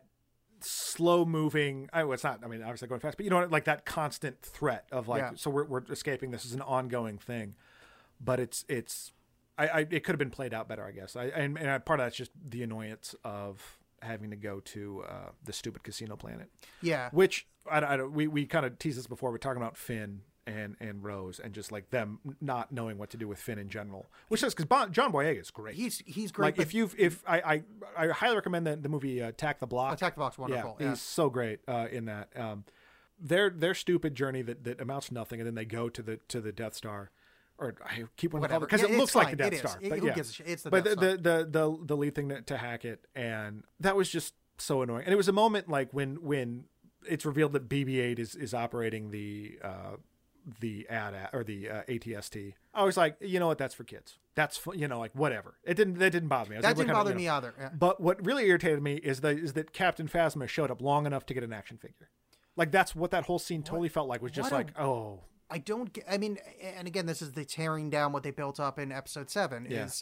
slow moving. I well, it's not. I mean, obviously going fast, but you know, like that constant threat of like, Yeah. so we're we're escaping. This is an ongoing thing, but it's it's. I, I it could have been played out better, I guess. I and, and part of that's just the annoyance of having to go to uh, the stupid casino planet. Yeah, Which I, I don't. We we kind of teased this before. We're talking about Finn and and Rose and just like them not knowing what to do with Finn in general, which is because bon, John Boyega is great. he's he's great. Like if you've if I I, I highly recommend the, the movie uh, Attack the Block. Attack the Block's wonderful. Yeah, Yeah, he's so great uh, in that. Um, their their stupid journey that, that amounts to nothing, and then they go to the to the Death Star, or I keep wanting to call it because Yeah, it it's looks like fine. the Death It is. Star. It- but who yeah. gives a shit? It's the but Death the, the the the the lead thing to, to hack it, and that was just so annoying. And it was a moment like when when it's revealed that B B eight is is operating the. Uh, the A D A or the uh, A T S T. I was like, you know what, that's for kids. That's fu- you know, like whatever. It didn't that didn't bother me. I was that able to didn't kind of, bother you know- me either. Yeah. But what really irritated me is the is that Captain Phasma showed up long enough to get an action figure. Like that's what that whole scene totally felt like was just what a- like, oh, I don't get, I mean, and again, this is the tearing down what they built up in episode seven Yeah. is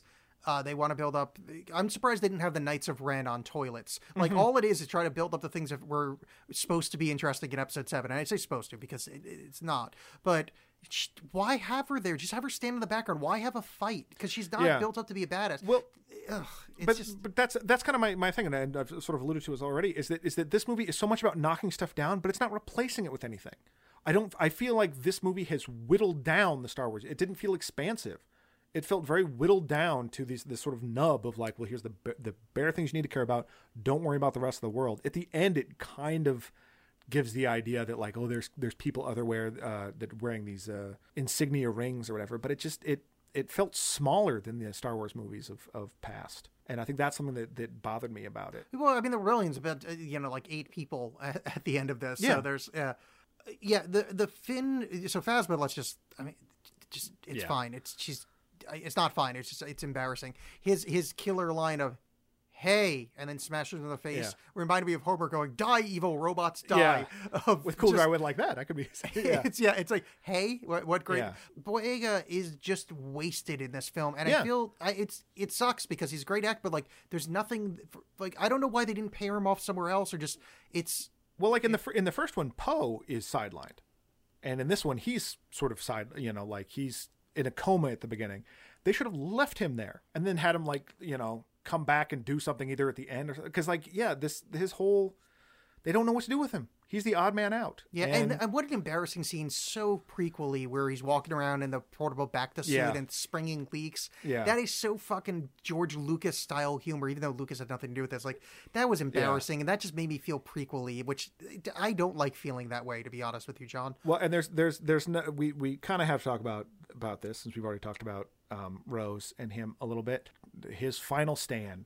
Uh, they want to build up. I'm surprised they didn't have the Knights of Ren on toilets. Like Mm-hmm. all it is is try to build up the things that were supposed to be interesting in episode seven. And I say supposed to because it, it's not. But sh- why have her there? Just have her stand in the background. Why have a fight? Because she's not Yeah. built up to be a badass. Well, Ugh, it's but just but that's that's kind of my, my thing, and I've sort of alluded to this already. Is that is that this movie is so much about knocking stuff down, but it's not replacing it with anything. I don't. I feel like this movie has whittled down the Star Wars. It didn't feel expansive. It felt very whittled down to these this sort of nub of like, well, here's the the bare things you need to care about. Don't worry about the rest of the world. At the end, it kind of gives the idea that like, oh, there's there's people otherwhere uh, that wearing these uh, insignia rings or whatever. But it just it it felt smaller than the Star Wars movies of of past. And I think that's something that, that bothered me about it. well, I mean, the rebellion's about uh, you know like eight people at, at the end of this. Yeah. So there's uh, yeah the the Finn. So Phasma, let's just I mean, just it's Yeah. fine. It's she's it's not fine. It's just it's embarrassing. His his killer line of "Hey," and then smashes him in the face Yeah. reminded me of Homer going, "Die, evil robots, die." Of With cool just- guy with like that, I could be. Yeah. It's yeah, it's like, hey, what, what great Yeah. Boyega is just wasted in this film, and Yeah. I feel I, it's it sucks because he's a great actor, but like, there's nothing like I don't know why they didn't pair him off somewhere else or just it's Well, like in the fir- in the first one, Poe is sidelined, and in this one, he's sort of side. You know, like he's in a coma at the beginning. They should have left him there and then had him like you know come back and do something either at the end or because like yeah, this his whole they don't know what to do with him. He's the odd man out. yeah, and, and what an embarrassing scene, so prequely, where he's walking around in the portable back to suit Yeah. and springing leaks. Yeah. That is so fucking George Lucas style humor, even though Lucas had nothing to do with this. Like that was embarrassing, and that just made me feel prequely, which I don't like feeling that way, to be honest with you, John. Well, and there's there's there's no we we kind of have to talk about about this since we've already talked about um, Rose and him a little bit. His final stand,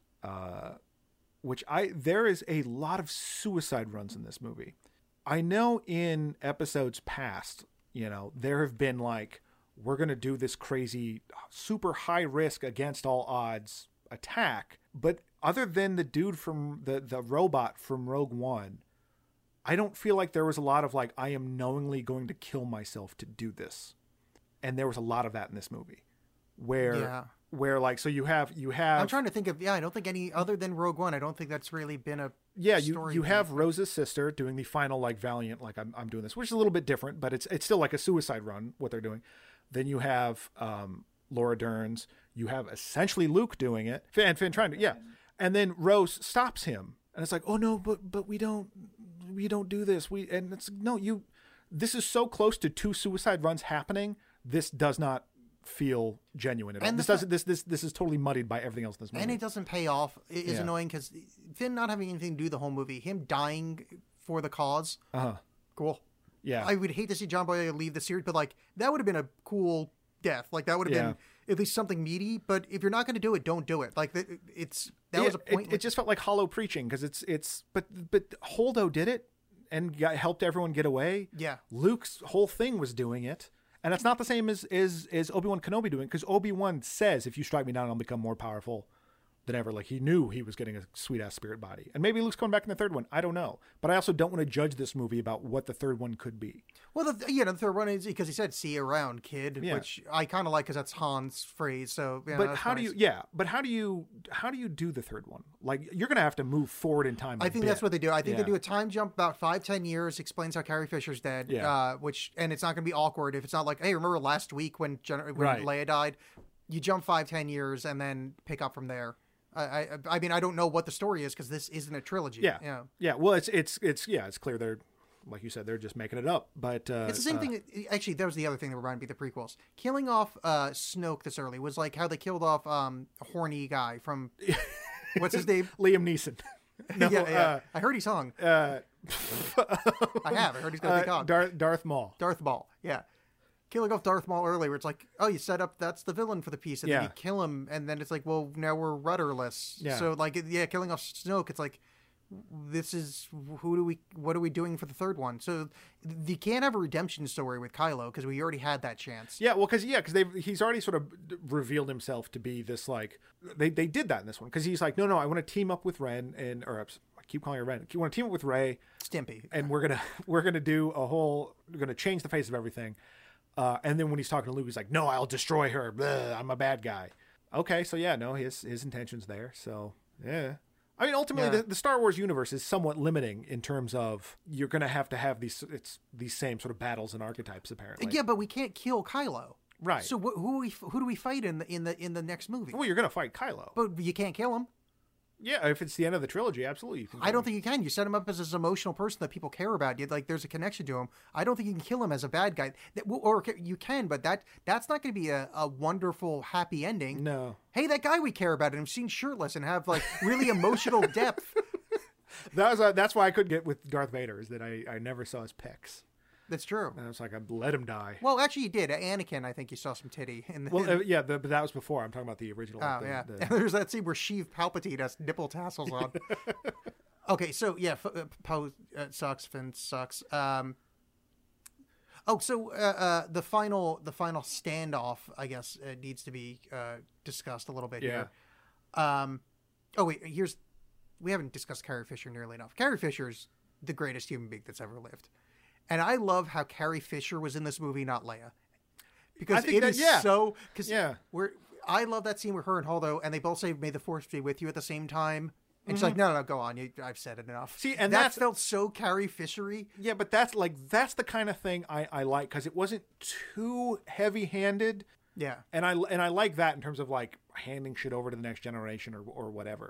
uh, which I there is a lot of suicide runs in this movie. I know in episodes past, you know, there have been like we're gonna do this crazy, super high risk against all odds attack, but other than the dude from the the robot from Rogue One. I don't feel like there was a lot of like, I am knowingly going to kill myself to do this. And there was a lot of that in this movie where, Yeah. where like, so you have, you have, I'm trying to think of yeah. I don't think any other than Rogue One. I don't think that's really been a yeah, you, story you beat. have Rose's sister doing the final like valiant, like I'm, I'm doing this, which is a little bit different, but it's, it's still like a suicide run, what they're doing. Then you have, um, Laura Dern's, you have essentially Luke doing it and Finn trying to, yeah. And then Rose stops him and it's like, oh no, but, but we don't, we don't do this. We, and it's no, you, this is so close to two suicide runs happening. This does not feel genuine at all. And the This fa- doesn't, this, this, this is totally muddied by everything else in this movie. and it doesn't pay off. It is Yeah. annoying because Finn not having anything to do the whole movie, him dying for the cause. uh-huh. Cool. Yeah. I would hate to see John Boyega leave the series, but like that would have been a cool death. Like that would have Yeah. been at least something meaty. But if you're not going to do it, don't do it. Like it- it's that Yeah, was a it- point. It, just felt like hollow preaching because it's it's but but Holdo did it and got, helped everyone get away. Yeah. Luke's whole thing was doing it, and it's not the same as as, as Obi-Wan Kenobi doing because Obi-Wan says, "If you strike me down, I'll become more powerful than ever." Like he knew he was getting a sweet ass spirit body, and maybe Luke's coming back in the third one. I don't know, but I also don't want to judge this movie about what the third one could be. well, the, yeah, the third one is because he said "see you around, kid," Yeah. which I kind of like because that's Han's phrase. So, yeah, But that's how do nice. you? Yeah, but how do you? How do you do the third one? Like you're gonna have to move forward in time. I I think that's what they do. I think Yeah. they do a time jump about five, ten years, explains how Carrie Fisher's dead. Yeah. Uh, which and it's not going to be awkward if it's not like, hey, remember last week when Gen- when Right. Leia died? You jump five, ten years and then pick up from there. I I, I mean I don't know what the story is because this isn't a trilogy. Yeah. Yeah. Yeah. Well, it's it's it's yeah, it's clear they're like you said, they're just making it up. But uh, It's the same uh, thing. Actually, that was the other thing that reminded me of the prequels. Killing off uh, Snoke this early was like how they killed off um, a horny guy from what's his name? Liam Neeson. No, yeah, yeah. uh, I heard he's hung. uh, I have. I heard he's got a big uh, hog. Darth Darth Maul. Darth Maul. Yeah. Killing off Darth Maul early, where it's like, oh, you set up that's the villain for the piece, and Yeah. then you kill him, and then it's like, well, now we're rudderless. Yeah. So like, yeah, killing off Snoke, it's like, this is who do we? What are we doing for the third one? So you can't have a redemption story with Kylo because we already had that chance. Yeah, well, because yeah, because they he's already sort of revealed himself to be this like they they did that in this one because he's like, no, no, I want to team up with Ren and or I keep calling her Ren. I want to team up with Rey, Stimpy. and we're gonna we're gonna do a whole we're gonna change the face of everything. Uh, and then when he's talking to Luke, he's like, no, I'll destroy her. Blah, I'm a bad guy. Okay, so yeah, no, his his intention's there. So yeah, I mean, ultimately, Yeah. the, the Star Wars universe is somewhat limiting in terms of you're going to have to have these it's these same sort of battles and archetypes. Apparently, Yeah, but we can't kill Kylo. right. So wh- who we who do we fight in the in the in the next movie? well, you're going to fight Kylo. But you can't kill him. Yeah, if it's the end of the trilogy, absolutely. You can I don't think you can. You set him up as this emotional person that people care about. You like, there's a connection to him. I don't think you can kill him as a bad guy. That, or you can, but that that's not going to be a, a wonderful, happy ending. No. Hey, that guy we care about and have seen shirtless and have like really emotional depth. That was uh, that's why I couldn't get with Darth Vader is that I, I never saw his pecs. That's true. And I was like, I let him die. Well, actually, you did. Anakin, I think you saw some titty in the. Well, uh, yeah, the, but that was before. I'm talking about the original. Oh the, yeah, the- and there's that scene where Sheev Palpatine has nipple tassels on. Okay, so yeah, F- uh, Poe uh, sucks. Finn sucks. Um, oh, so uh, uh, the final the final standoff, I guess, uh, needs to be uh, discussed a little bit Yeah. here. Um, oh wait, here's we haven't discussed Carrie Fisher nearly enough. Carrie Fisher's the greatest human being that's ever lived, and I love how Carrie Fisher was in this movie, not Leia, because I think it that- is yeah. so. Because Yeah. we're I love that scene with her and Holdo, and they both say "May the Force be with you" at the same time. And she's like, "No, no, no, go on. You, I've said it enough." Mm-hmm. See, and that that's- felt so Carrie Fishery. Yeah, but that's like that's the kind of thing I, I like because it wasn't too heavy-handed, Yeah, and I and I like that in terms of like handing shit over to the next generation or or whatever.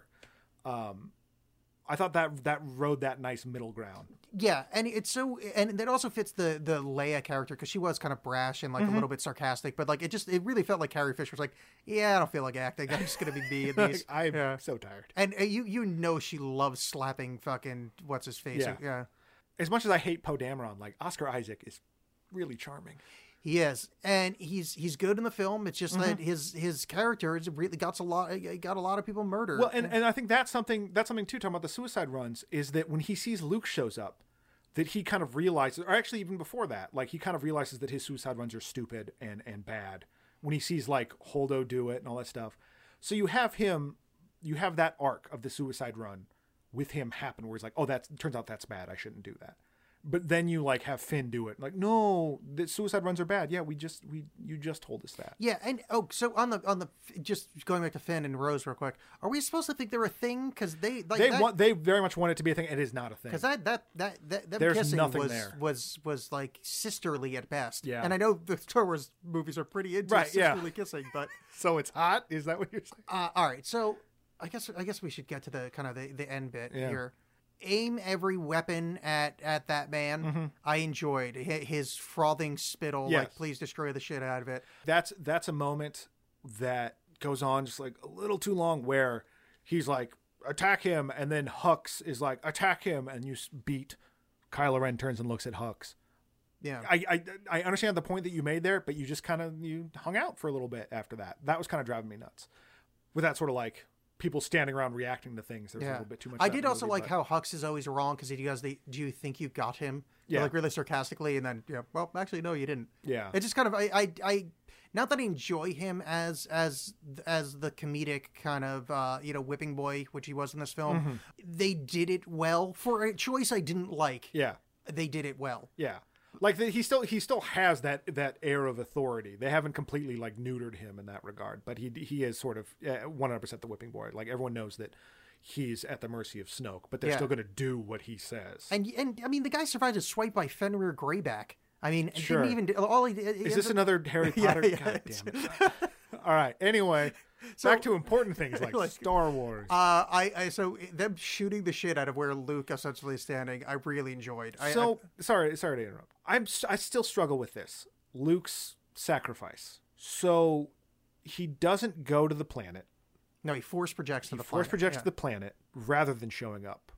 Um, I thought that that rode that nice middle ground. yeah, and it's so, and that also fits the the Leia character because she was kind of brash and like Mm-hmm. a little bit sarcastic, but like it just it really felt like Carrie Fisher was like, "Yeah, I don't feel like acting. I'm just gonna be me in these." I'm yeah. so tired. And uh, you you know she loves slapping fucking what's his face. Yeah. yeah. As much as I hate Poe Dameron, like Oscar Isaac is really charming. He is, and he's he's good in the film. It's just Mm-hmm. that his his character is really got a lot got a lot of people murdered. Well, and, and I think that's something that's something too. Talking about the suicide runs is that when he sees Luke shows up, that he kind of realizes, or actually even before that, like he kind of realizes that his suicide runs are stupid and and bad. When he sees like Holdo do it and all that stuff, so you have him, you have that arc of the suicide run with him happen where he's like, oh, that turns out that's bad. I shouldn't do that. But then you like have Finn do it. Like, no, the suicide runs are bad. Yeah, we just we you just told us that. yeah, and oh, so on the on the just going back to Finn and Rose real quick, are we supposed to think they're a thing? Because they like They that, want they very much want it to be a thing. It is not a thing. because that that that that them There's kissing nothing was there. was was like sisterly at best. Yeah. and I know the Star Wars movies are pretty into Right, yeah. sisterly kissing, but So it's hot. Is that what you're saying? uh, all right. So I guess I guess we should get to the kind of the, the end bit Yeah. here. Aim every weapon at at that man. I enjoyed Hi- his frothing spittle. Mm-hmm. Yes. Like, please destroy the shit out of it. That's that's a moment that goes on just like a little too long where he's like attack him and then Hux is like attack him and you s- beat. Kylo Ren turns and looks at Hux. Yeah. I, I I understand the point that you made there, but you just kind of you hung out for a little bit after that. That was kind of driving me nuts. With that sort of like people standing around reacting to things, there's a Yeah, little bit too much. I of that did also movie, like but- how Hux is always wrong because he does the "Do you think you got him?" Yeah. like really sarcastically, and then yeah, well, actually, no, you didn't. Yeah. It just kind of I I, I not that I enjoy him as as as the comedic kind of uh, you know whipping boy, which he was in this film. Mm-hmm. They did it well for a choice I didn't like. yeah. They did it well. Yeah, like the, he still he still has that that air of authority. They haven't completely like neutered him in that regard, but he he is sort of one hundred percent the whipping boy. Like everyone knows that he's at the mercy of Snoke, but they're Yeah. still going to do what he says. And and I mean, the guy survived a swipe by Fenrir Greyback. I mean, and Sure. didn't even do, all he did. is this another Harry Yeah, Potter? yeah, God it's- damn it! All right. Anyway, So- back to important things like, Like, Star Wars. Uh, I, I so them shooting the shit out of where Luke essentially is standing, I really enjoyed. I, so sorry, sorry to interrupt. I'm s- I still struggle with this. Luke's sacrifice. So he doesn't go to the planet. I, no, he force projects to He the force planet. projects Yeah. to the planet rather than showing up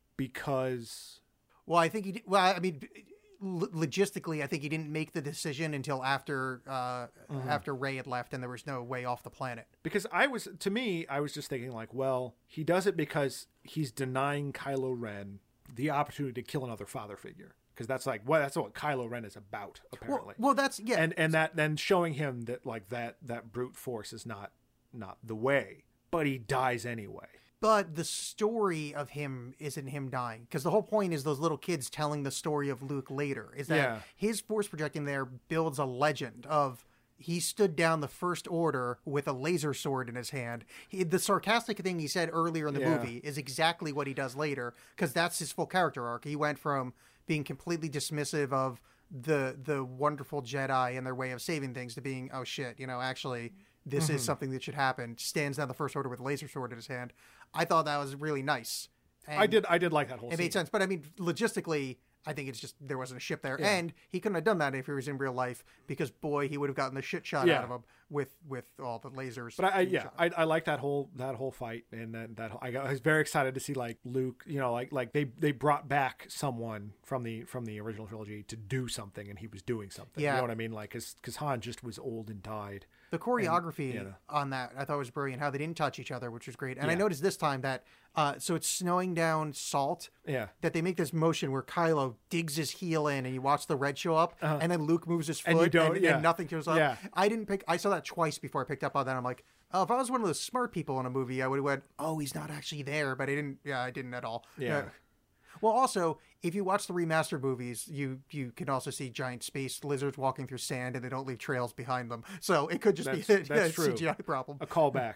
because Well, I think he. Did, well, I mean, l- logistically, I think he didn't make the decision until after uh, Mm-hmm. after Rey had left, and there was no way off the planet. because I was to me I was just thinking like, well, he does it because he's denying Kylo Ren the opportunity to kill another father figure because that's like what that's what Kylo Ren is about Well, apparently. well, that's yeah. and and that then showing him that like that that brute force is not not the way, but he dies anyway. But the story of him isn't him dying, because the whole point is those little kids telling the story of Luke later. Is that Yeah. his force projecting there builds a legend of he stood down the First Order with a laser sword in his hand. He, the sarcastic thing he said earlier in the Yeah. movie is exactly what he does later, because that's his full character arc. He went from being completely dismissive of the the wonderful Jedi and their way of saving things to being, oh shit, you know, actually this Mm-hmm. is something that should happen. Stands down the First Order with a laser sword in his hand. I thought that was really nice. And I did I did like that whole It scene. made sense, but I mean, logistically, I think it's just there wasn't a ship there, and he couldn't have done that if he was in real life, because boy, he would have gotten the shit shot Yeah. out of him with with all the lasers. But I, I yeah, I, I like that whole that whole fight, and then that I, got, I was very excited to see like Luke, you know, like like they they brought back someone from the from the original trilogy to do something, and he was doing something. Yeah. You know what I mean? Like, because Han just was old and died. The choreography And, you know. on that I thought was brilliant. How they didn't touch each other, which was great. And I Yeah. noticed this time that uh, so it's snowing down salt. Yeah. That they make this motion where Kylo digs his heel in, and you watch the red show up, and then Luke moves his foot, Uh-huh. And you don't- and, yeah. and nothing shows up. Yeah. I didn't pick. I saw that twice before I picked up on that. I'm like, oh, if I was one of those smart people in a movie, I would have went, oh, he's not actually there. But I didn't. Yeah, I didn't at all. Yeah. Well, also, if you watch the remastered movies, you you can also see giant space lizards walking through sand, and they don't leave trails behind them. So it could just That's- be a, that's a true. C G I problem. A callback.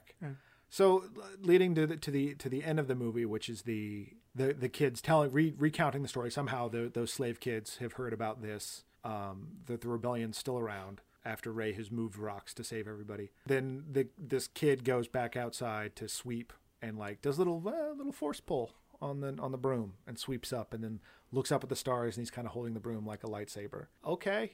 So leading to the, to the to the end of the movie, which is the the, the kids telling re, recounting the story. Somehow the, those slave kids have heard about this. Um, that the rebellion's still around after Rey has moved rocks to save everybody. Then the this kid goes back outside to sweep and like does a little uh, little force pull on the on the broom and sweeps up and then looks up at the stars and he's kind of holding the broom like a lightsaber. Okay.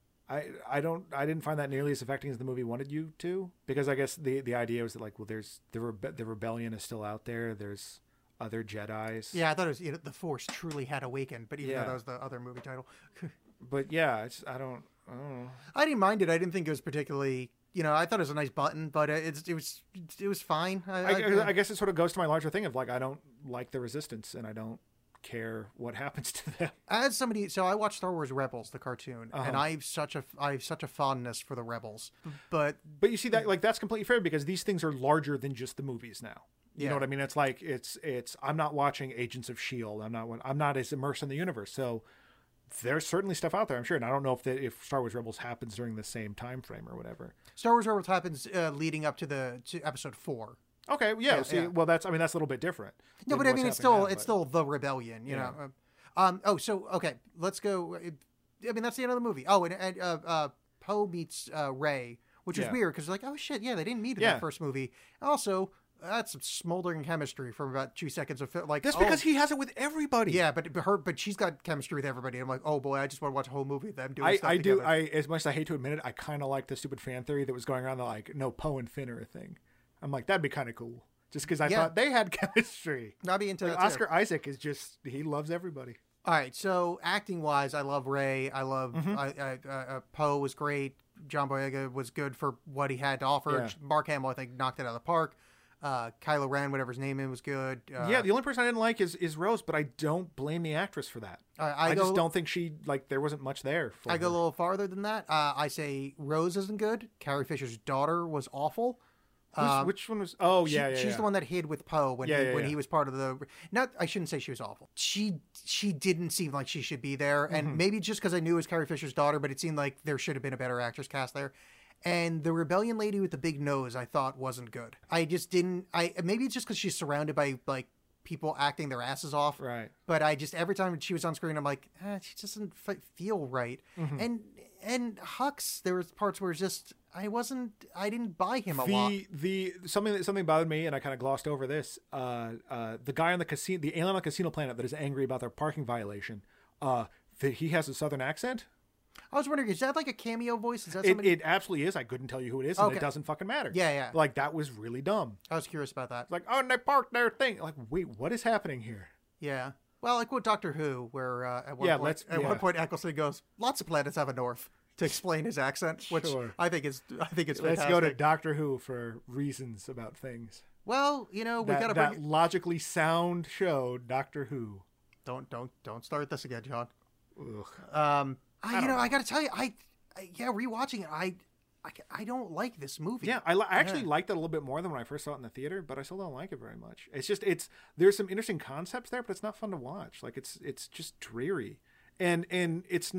I I don't I didn't find that nearly as affecting as the movie wanted you to, because I guess the the idea was that like, well, there's the rebe- the rebellion is still out there. There's other Jedis. Yeah, I thought it was you know, the Force truly had awakened, but even Yeah. though that was the other movie title, But yeah, it's I don't I don't know. I didn't mind it. I didn't think it was particularly. You know, I thought it was a nice button, but it's it was it was fine. I, I, I, I guess it sort of goes to my larger thing of like I don't like the Resistance and I don't care what happens to them. as somebody, so I watched Star Wars Rebels, the cartoon, Uh-huh. and I've such a I've such a fondness for the Rebels. But But you see that like that's completely fair because these things are larger than just the movies now. You Yeah. know what I mean? It's like it's it's I'm not watching Agents of S H I E L D. I'm not I'm not as immersed in the universe. So there's certainly stuff out there, I'm sure, and I don't know if the, if Star Wars Rebels happens during the same time frame or whatever. Star Wars Rebels happens uh, leading up to the to episode four. Okay, yeah. Yeah, see, yeah. well, that's I mean that's a little bit different. No, than but I what's mean, it's happening still now, it's but- still the rebellion, you Yeah. know. Um. Oh, so okay, let's go. I mean, that's the end of the movie. Oh, and, and uh, uh, Poe meets uh, Rey, which was Yeah. weird because like, oh shit, yeah, they didn't meet in Yeah. that first movie. Also, that's some smoldering chemistry for about two seconds of fi- like. That's oh, because he has it with everybody. Yeah, but but her, but she's got chemistry with everybody. I'm like, oh boy, I just want to watch a whole movie of them doing I, stuff I do. together. I as much as I hate to admit it, I kind of like the stupid fan theory that was going around that like no Poe and Finn are a thing. I'm like that'd be kind of cool, just because I Yeah. thought they had chemistry. I'd be into Like, that too. Oscar Isaac is just he loves everybody. All right, so acting wise, I love Ray. I love Mm-hmm. I, I, uh, uh, Poe was great. John Boyega was good for what he had to offer. Yeah. Mark Hamill, I think, knocked it out of the park. Uh, Kylo Ren, whatever his name is, was good. Uh, Yeah, the only person I didn't like is, is Rose, but I don't blame the actress for that. I, I, I, go, just don't think she like there wasn't much there. For I go a her. little farther than that. Uh, I say Rose isn't good. Carrie Fisher's daughter was awful. Who's- Um, which one was? Oh She- yeah, yeah. she's yeah. the one that hid with Poe when Yeah, he, yeah, when yeah. he was part of the. Not, I shouldn't say she was awful. She she didn't seem like she should be there, and Mm-hmm. maybe just because I knew it was Carrie Fisher's daughter, but it seemed like there should have been a better actress cast there. And the rebellion lady with the big nose, I thought wasn't good. I just didn't. I maybe it's just because she's surrounded by like people acting their asses off. Right. But I just every time she was on screen, I'm like, eh, she doesn't f- feel right. Mm-hmm. And and Hux, there was parts where it's just I wasn't. I didn't buy him a lot. The the something that something bothered me, and I kind of glossed over this. Uh, uh, the guy on the casino, the alien on the casino planet that is angry about their parking violation. Uh, that he has a southern accent. I was wondering, is that like a cameo voice? Is that It, somebody? it absolutely is. I couldn't tell you who it is, and Okay. it doesn't fucking matter. Yeah, yeah. Like that was really dumb. I was curious about that. Like, oh, and they parked their thing. Like, wait, what is happening here? Yeah. Well, like with Doctor Who, where uh, at one Yeah, point, let's- at yeah. one point Eccleston goes, "Lots of planets have a north," to explain his accent, which Sure. I think is I think it's Let's fantastic. go to Doctor Who for reasons about things. Well, you know, we That, gotta that bring. logically sound show, Doctor Who. Don't don't don't start this again, John. Ugh. Um, I, you don't know, know. I gotta tell you, I, I yeah, rewatching it, I, I, I don't like this movie. Yeah, I, li- I actually Yeah. liked it a little bit more than when I first saw it in the theater, but I still don't like it very much. It's just it's there's some interesting concepts there, but it's not fun to watch. Like it's it's just dreary, and and it's not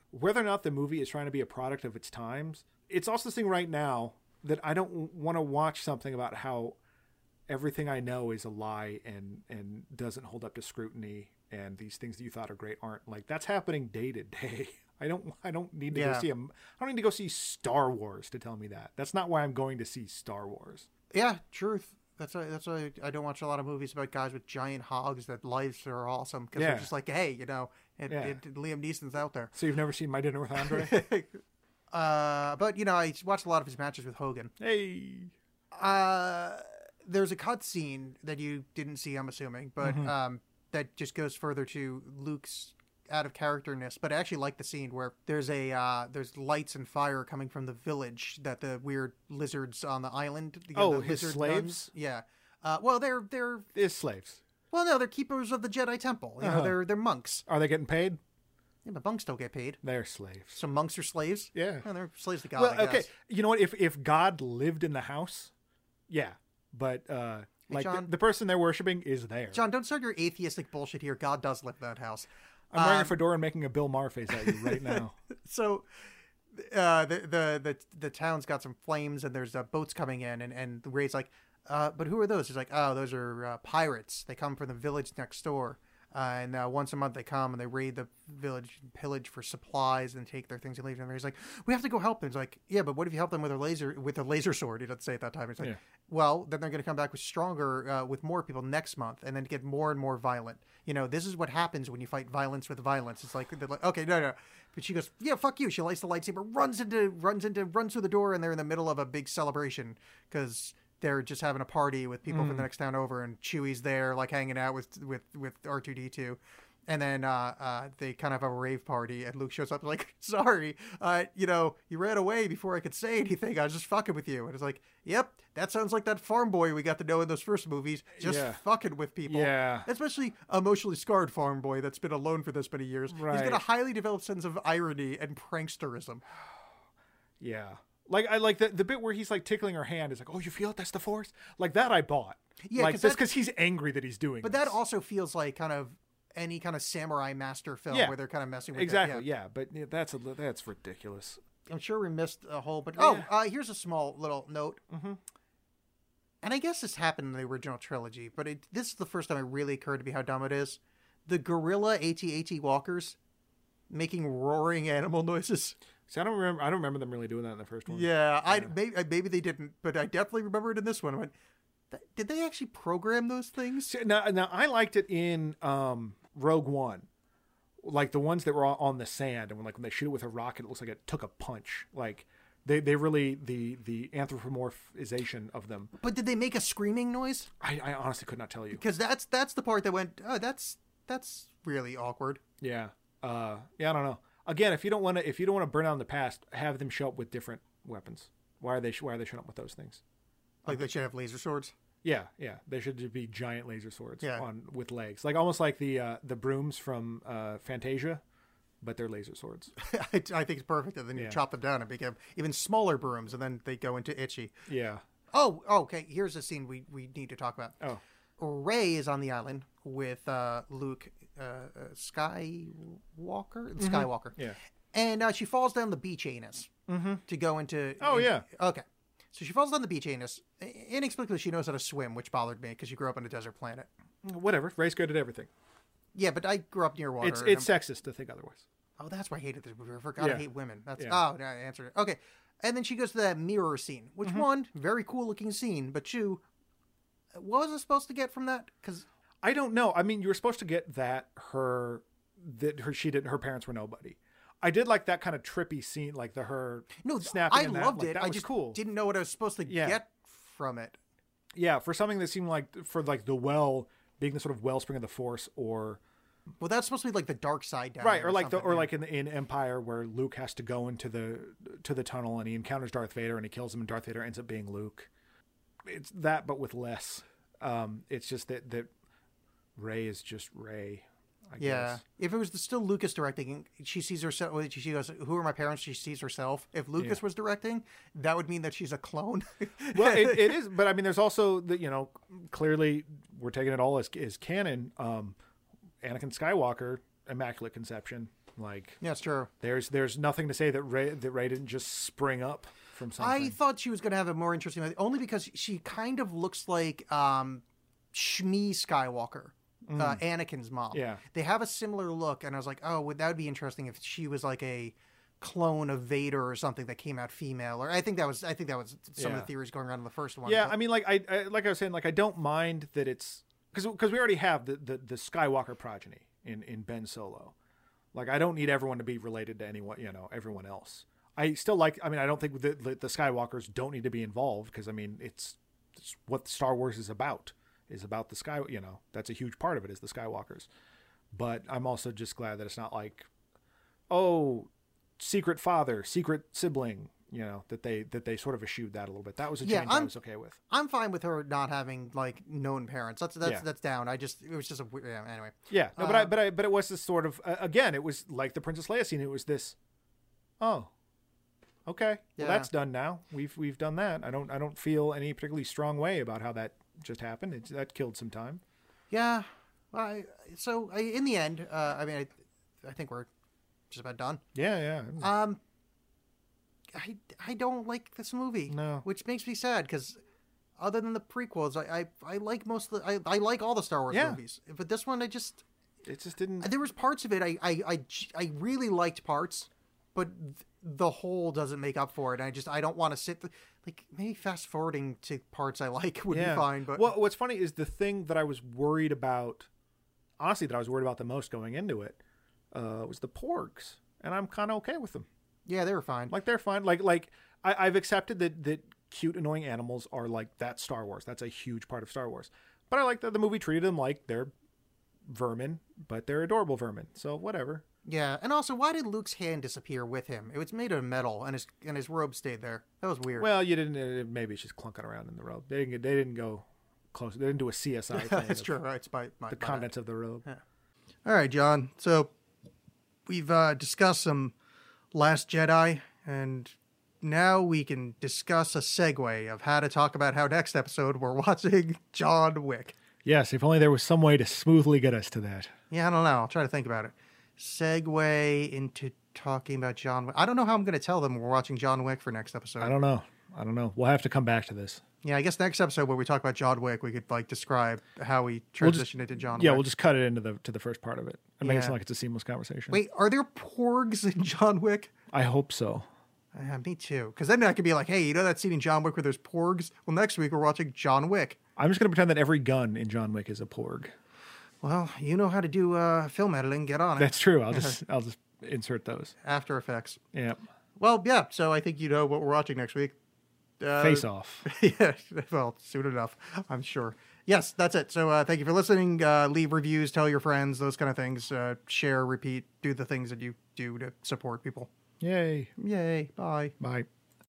whether or not the movie is trying to be a product of its times, it's also this thing right now that I don't want to watch something about how everything I know is a lie and, and doesn't hold up to scrutiny, and these things that you thought are great aren't. Like, that's happening day to day. I don't I don't need to Yeah. go see a, I don't need to go see Star Wars to tell me that. That's not why I'm going to see Star Wars. Yeah, truth. That's why, that's why I don't watch a lot of movies about guys with giant hogs that lives are awesome. Because Yeah. they're just like, hey, you know, it, Yeah. it, Liam Neeson's out there. So you've never seen My Dinner with Andre? uh, but, you know, I watched a lot of his matches with Hogan. Hey. Uh, there's a cut scene that you didn't see, I'm assuming, but Mm-hmm. um, that just goes further to Luke's out of characterness. But I actually like the scene where there's a uh, there's lights and fire coming from the village that the weird lizards on the island. You know, Oh, the his lizard slaves? guns. Yeah. Uh, well, they're they're Is slaves. well, no, they're keepers of the Jedi Temple. You know, Uh-huh. they're they're monks. Are they getting paid? Yeah, but monks don't get paid. They're slaves. So monks are slaves. Yeah. Well, they're slaves to God. Well, I okay. guess. You know what? If if God lived in the house, yeah. But uh, like the, John- the person they're worshiping is there. John, don't start your atheistic bullshit here. God does live in that house. I'm wearing um, a fedora and making a Bill Maher face at you right now. So uh the, the the the town's got some flames and there's uh, boats coming in, and and Ray's like, uh but who are those? He's like, oh, those are uh, pirates. They come from the village next door, uh, and uh, once a month they come and they raid the village and pillage for supplies and take their things and leave. And Ray's like, we have to go help them. He's like, yeah, but what if you help them with a laser with a laser sword? He doesn't say it that time. He's like, Yeah. well, then they're going to come back with stronger, uh, with more people next month, and then get more and more violent. You know, this is what happens when you fight violence with violence. It's like, they're like, okay, no, no. But she goes, yeah, fuck you. She lights the lightsaber, runs into, runs into, runs through the door, and they're in the middle of a big celebration because they're just having a party with people from the next town over, and Chewie's there, like hanging out with with with R two D two. And then uh, uh, they kind of have a rave party, and Luke shows up like, sorry, uh, you know, you ran away before I could say anything. I was just fucking with you. And it's like, yep, that sounds like that farm boy we got to know in those first movies, just Yeah. fucking with people. Yeah. Especially emotionally scarred farm boy that's been alone for this many years. He's Right. got a highly developed sense of irony and pranksterism. Yeah. Like I like the the bit where he's like tickling her hand is like, oh, you feel it? That's the Force. Like that I bought. Yeah, like 'cause that's that- because he's angry that he's doing. But this. that also feels like kind of any kind of samurai master film Yeah. where they're kind of messing with exactly it. Yeah. yeah. But yeah, that's a li- that's ridiculous. I'm sure we missed a whole, but oh, Yeah. uh, here's a small little note. Mm-hmm. And I guess this happened in the original trilogy, but it, this is the first time it really occurred to me how dumb it is. The gorilla AT-AT walkers making roaring animal noises. See, I don't remember. I don't remember them really doing that in the first one. Yeah, I maybe, maybe they didn't, but I definitely remember it in this one. I went, "Th- did they actually program those things? See, now, now I liked it in um, Rogue One, like the ones that were on the sand, and when like when they shoot it with a rocket, it looks like it took a punch. Like they, they really the the anthropomorphization of them. But did they make a screaming noise? I, I honestly could not tell you. Because that's that's the part that went, oh, that's that's really awkward. Yeah, uh, yeah, I don't know. Again, if you don't want to, if you don't want to burn down the past, have them show up with different weapons. Why are they? Why are they showing up with those things? Like they should have laser swords. Yeah, yeah, they should just be giant laser swords Yeah. on with legs, like almost like the uh, the brooms from uh, Fantasia, but they're laser swords. I, I think it's perfect. And then you Yeah. chop them down and become even smaller brooms, and then they go into Itchy. Yeah. Oh, okay. Here's a scene we, we need to talk about. Oh. Ray is on the island with uh, Luke uh, uh, Skywalker. Skywalker. Yeah. And uh, she falls down the beach anus Mm-hmm. to go into. Oh, yeah. Okay. So she falls down the beach anus. Inexplicably, she knows how to swim, which bothered me because she grew up on a desert planet. Whatever. Ray's good at everything. Yeah, but I grew up near water. It's and it's I'm- sexist to think otherwise. Oh, that's why I hated this movie. I forgot I Yeah. hate women. That's Yeah. oh, no, I answered it. Okay, and then she goes to that mirror scene, which Mm-hmm. one, very cool looking scene, but two, what was I supposed to get from that? Because I don't know. I mean, you were supposed to get that her that her she didn't her parents were nobody. I did like that kind of trippy scene, like the her no, snapping. I in that. loved Like, it. That I was just cool. didn't know what I was supposed to Yeah. get from it. Yeah, for something that seemed like for like the well being the sort of wellspring of the Force, or Well, that's supposed to be like the dark side down, right, there or like the something, or yeah. like in in Empire where Luke has to go into the to the tunnel and he encounters Darth Vader and he kills him and Darth Vader ends up being Luke. It's that, but with less. Um, it's just that that Rey is just Rey. I Yeah, guess. if it was the, still Lucas directing, she sees herself. She goes, "Who are my parents?" She sees herself. If Lucas Yeah. was directing, that would mean that she's a clone. Well, it, it is, but I mean, there's also the you know clearly we're taking it all as as canon. Um, Anakin Skywalker Immaculate Conception. Like, Yeah, it's true. there's there's nothing to say that Rey that Rey didn't just spring up from something. I thought she was going to have a more interesting, only because she kind of looks like um, Shmi Skywalker, uh, Anakin's mom. Yeah. They have a similar look, and I was like, oh, would that would be interesting if she was like a clone of Vader or something that came out female. Or I think that was I think that was some of Yeah. the theories going around in the first one. Yeah, but- I mean, like I, I like I was saying, like I don't mind that it's because because we already have the, the the Skywalker progeny in in Ben Solo. Like I don't need everyone to be related to anyone, you know, everyone else. I still like. I mean, I don't think the the, the Skywalkers don't need to be involved because I mean, it's, it's what Star Wars is about. Is about the sky. You know, that's a huge part of it is the Skywalkers. But I'm also just glad that it's not like, oh, secret father, secret sibling. You know, that they that they sort of eschewed that a little bit. That was a Yeah, change I I'm- was okay with. I'm fine with her not having like known parents. That's that's Yeah. that's down. I just it was just a weird- yeah. Anyway, Yeah, no, but I Um, but I but it was this sort of uh, again. It was like the Princess Leia scene. It was this. Oh, okay. Yeah. Well, that's done now. We've we've done that. I don't I don't feel any particularly strong way about how that just happened. It, that killed some time. yeah. I so I, in the end, uh, I mean, I, I think we're just about done. Yeah, yeah. Um, I I don't like this movie. No. Which makes me sad because other than the prequels, I, I I like most of the I, I like all the Star Wars Yeah. movies, but this one I just It just didn't. there was parts of it I I I, I really liked parts, but th- the whole doesn't make up for it. I just I don't want to sit th- like maybe fast forwarding to parts I like would yeah. be fine. But well, what's funny is the thing that I was worried about. Honestly, that I was worried about the most going into it uh, was the Porgs, and I'm kind of okay with them. yeah, they were fine. Like they're fine. Like like I, I've accepted that that cute annoying animals are like that's Star Wars. That's a huge part of Star Wars. But I like that the movie treated them like they're vermin, but they're adorable vermin. So whatever. Yeah, and also, why did Luke's hand disappear with him? It was made of metal, and his and his robe stayed there. That was weird. Well, you didn't. Uh, maybe it's just clunking around in the robe. They didn't. Get, they didn't go close. They didn't do a C S I thing. That's of true. Right? It's by, my, The my contents of the robe. bad. All right, John. So we've uh, discussed some Last Jedi, and now we can discuss a segue of how to talk about how next episode we're watching John Wick. Yes, if only there was some way to smoothly get us to that. Yeah, I don't know. I'll try to think about it. Segue into talking about John Wick. I don't know how I'm going to tell them we're watching John Wick for next episode. I don't know. I don't know. We'll have to come back to this. Yeah, I guess next episode where we talk about John Wick, we could like describe how we We'll transitioned just- into John Yeah, Wick. we'll just cut it into the to the first part of it and make it Yeah. sound like it's a seamless conversation. Wait, are there porgs in John Wick? I hope so. Yeah, me too. Because then I could be like, hey, you know that scene in John Wick where there's porgs? Well, next week we're watching John Wick. I'm just going to pretend that every gun in John Wick is a porg. Well, you know how to do uh, film editing. Get on it. That's true. I'll just I'll just insert those. After Effects. Yeah. Well, yeah. So I think you know what we're watching next week. Uh, Face Off. yeah. Well, soon enough, I'm sure. Yes, that's it. So uh, thank you for listening. Uh, leave reviews, tell your friends, those kind of things. Uh, share, repeat, do the things that you do to support people. Yay. Yay. Bye. Bye.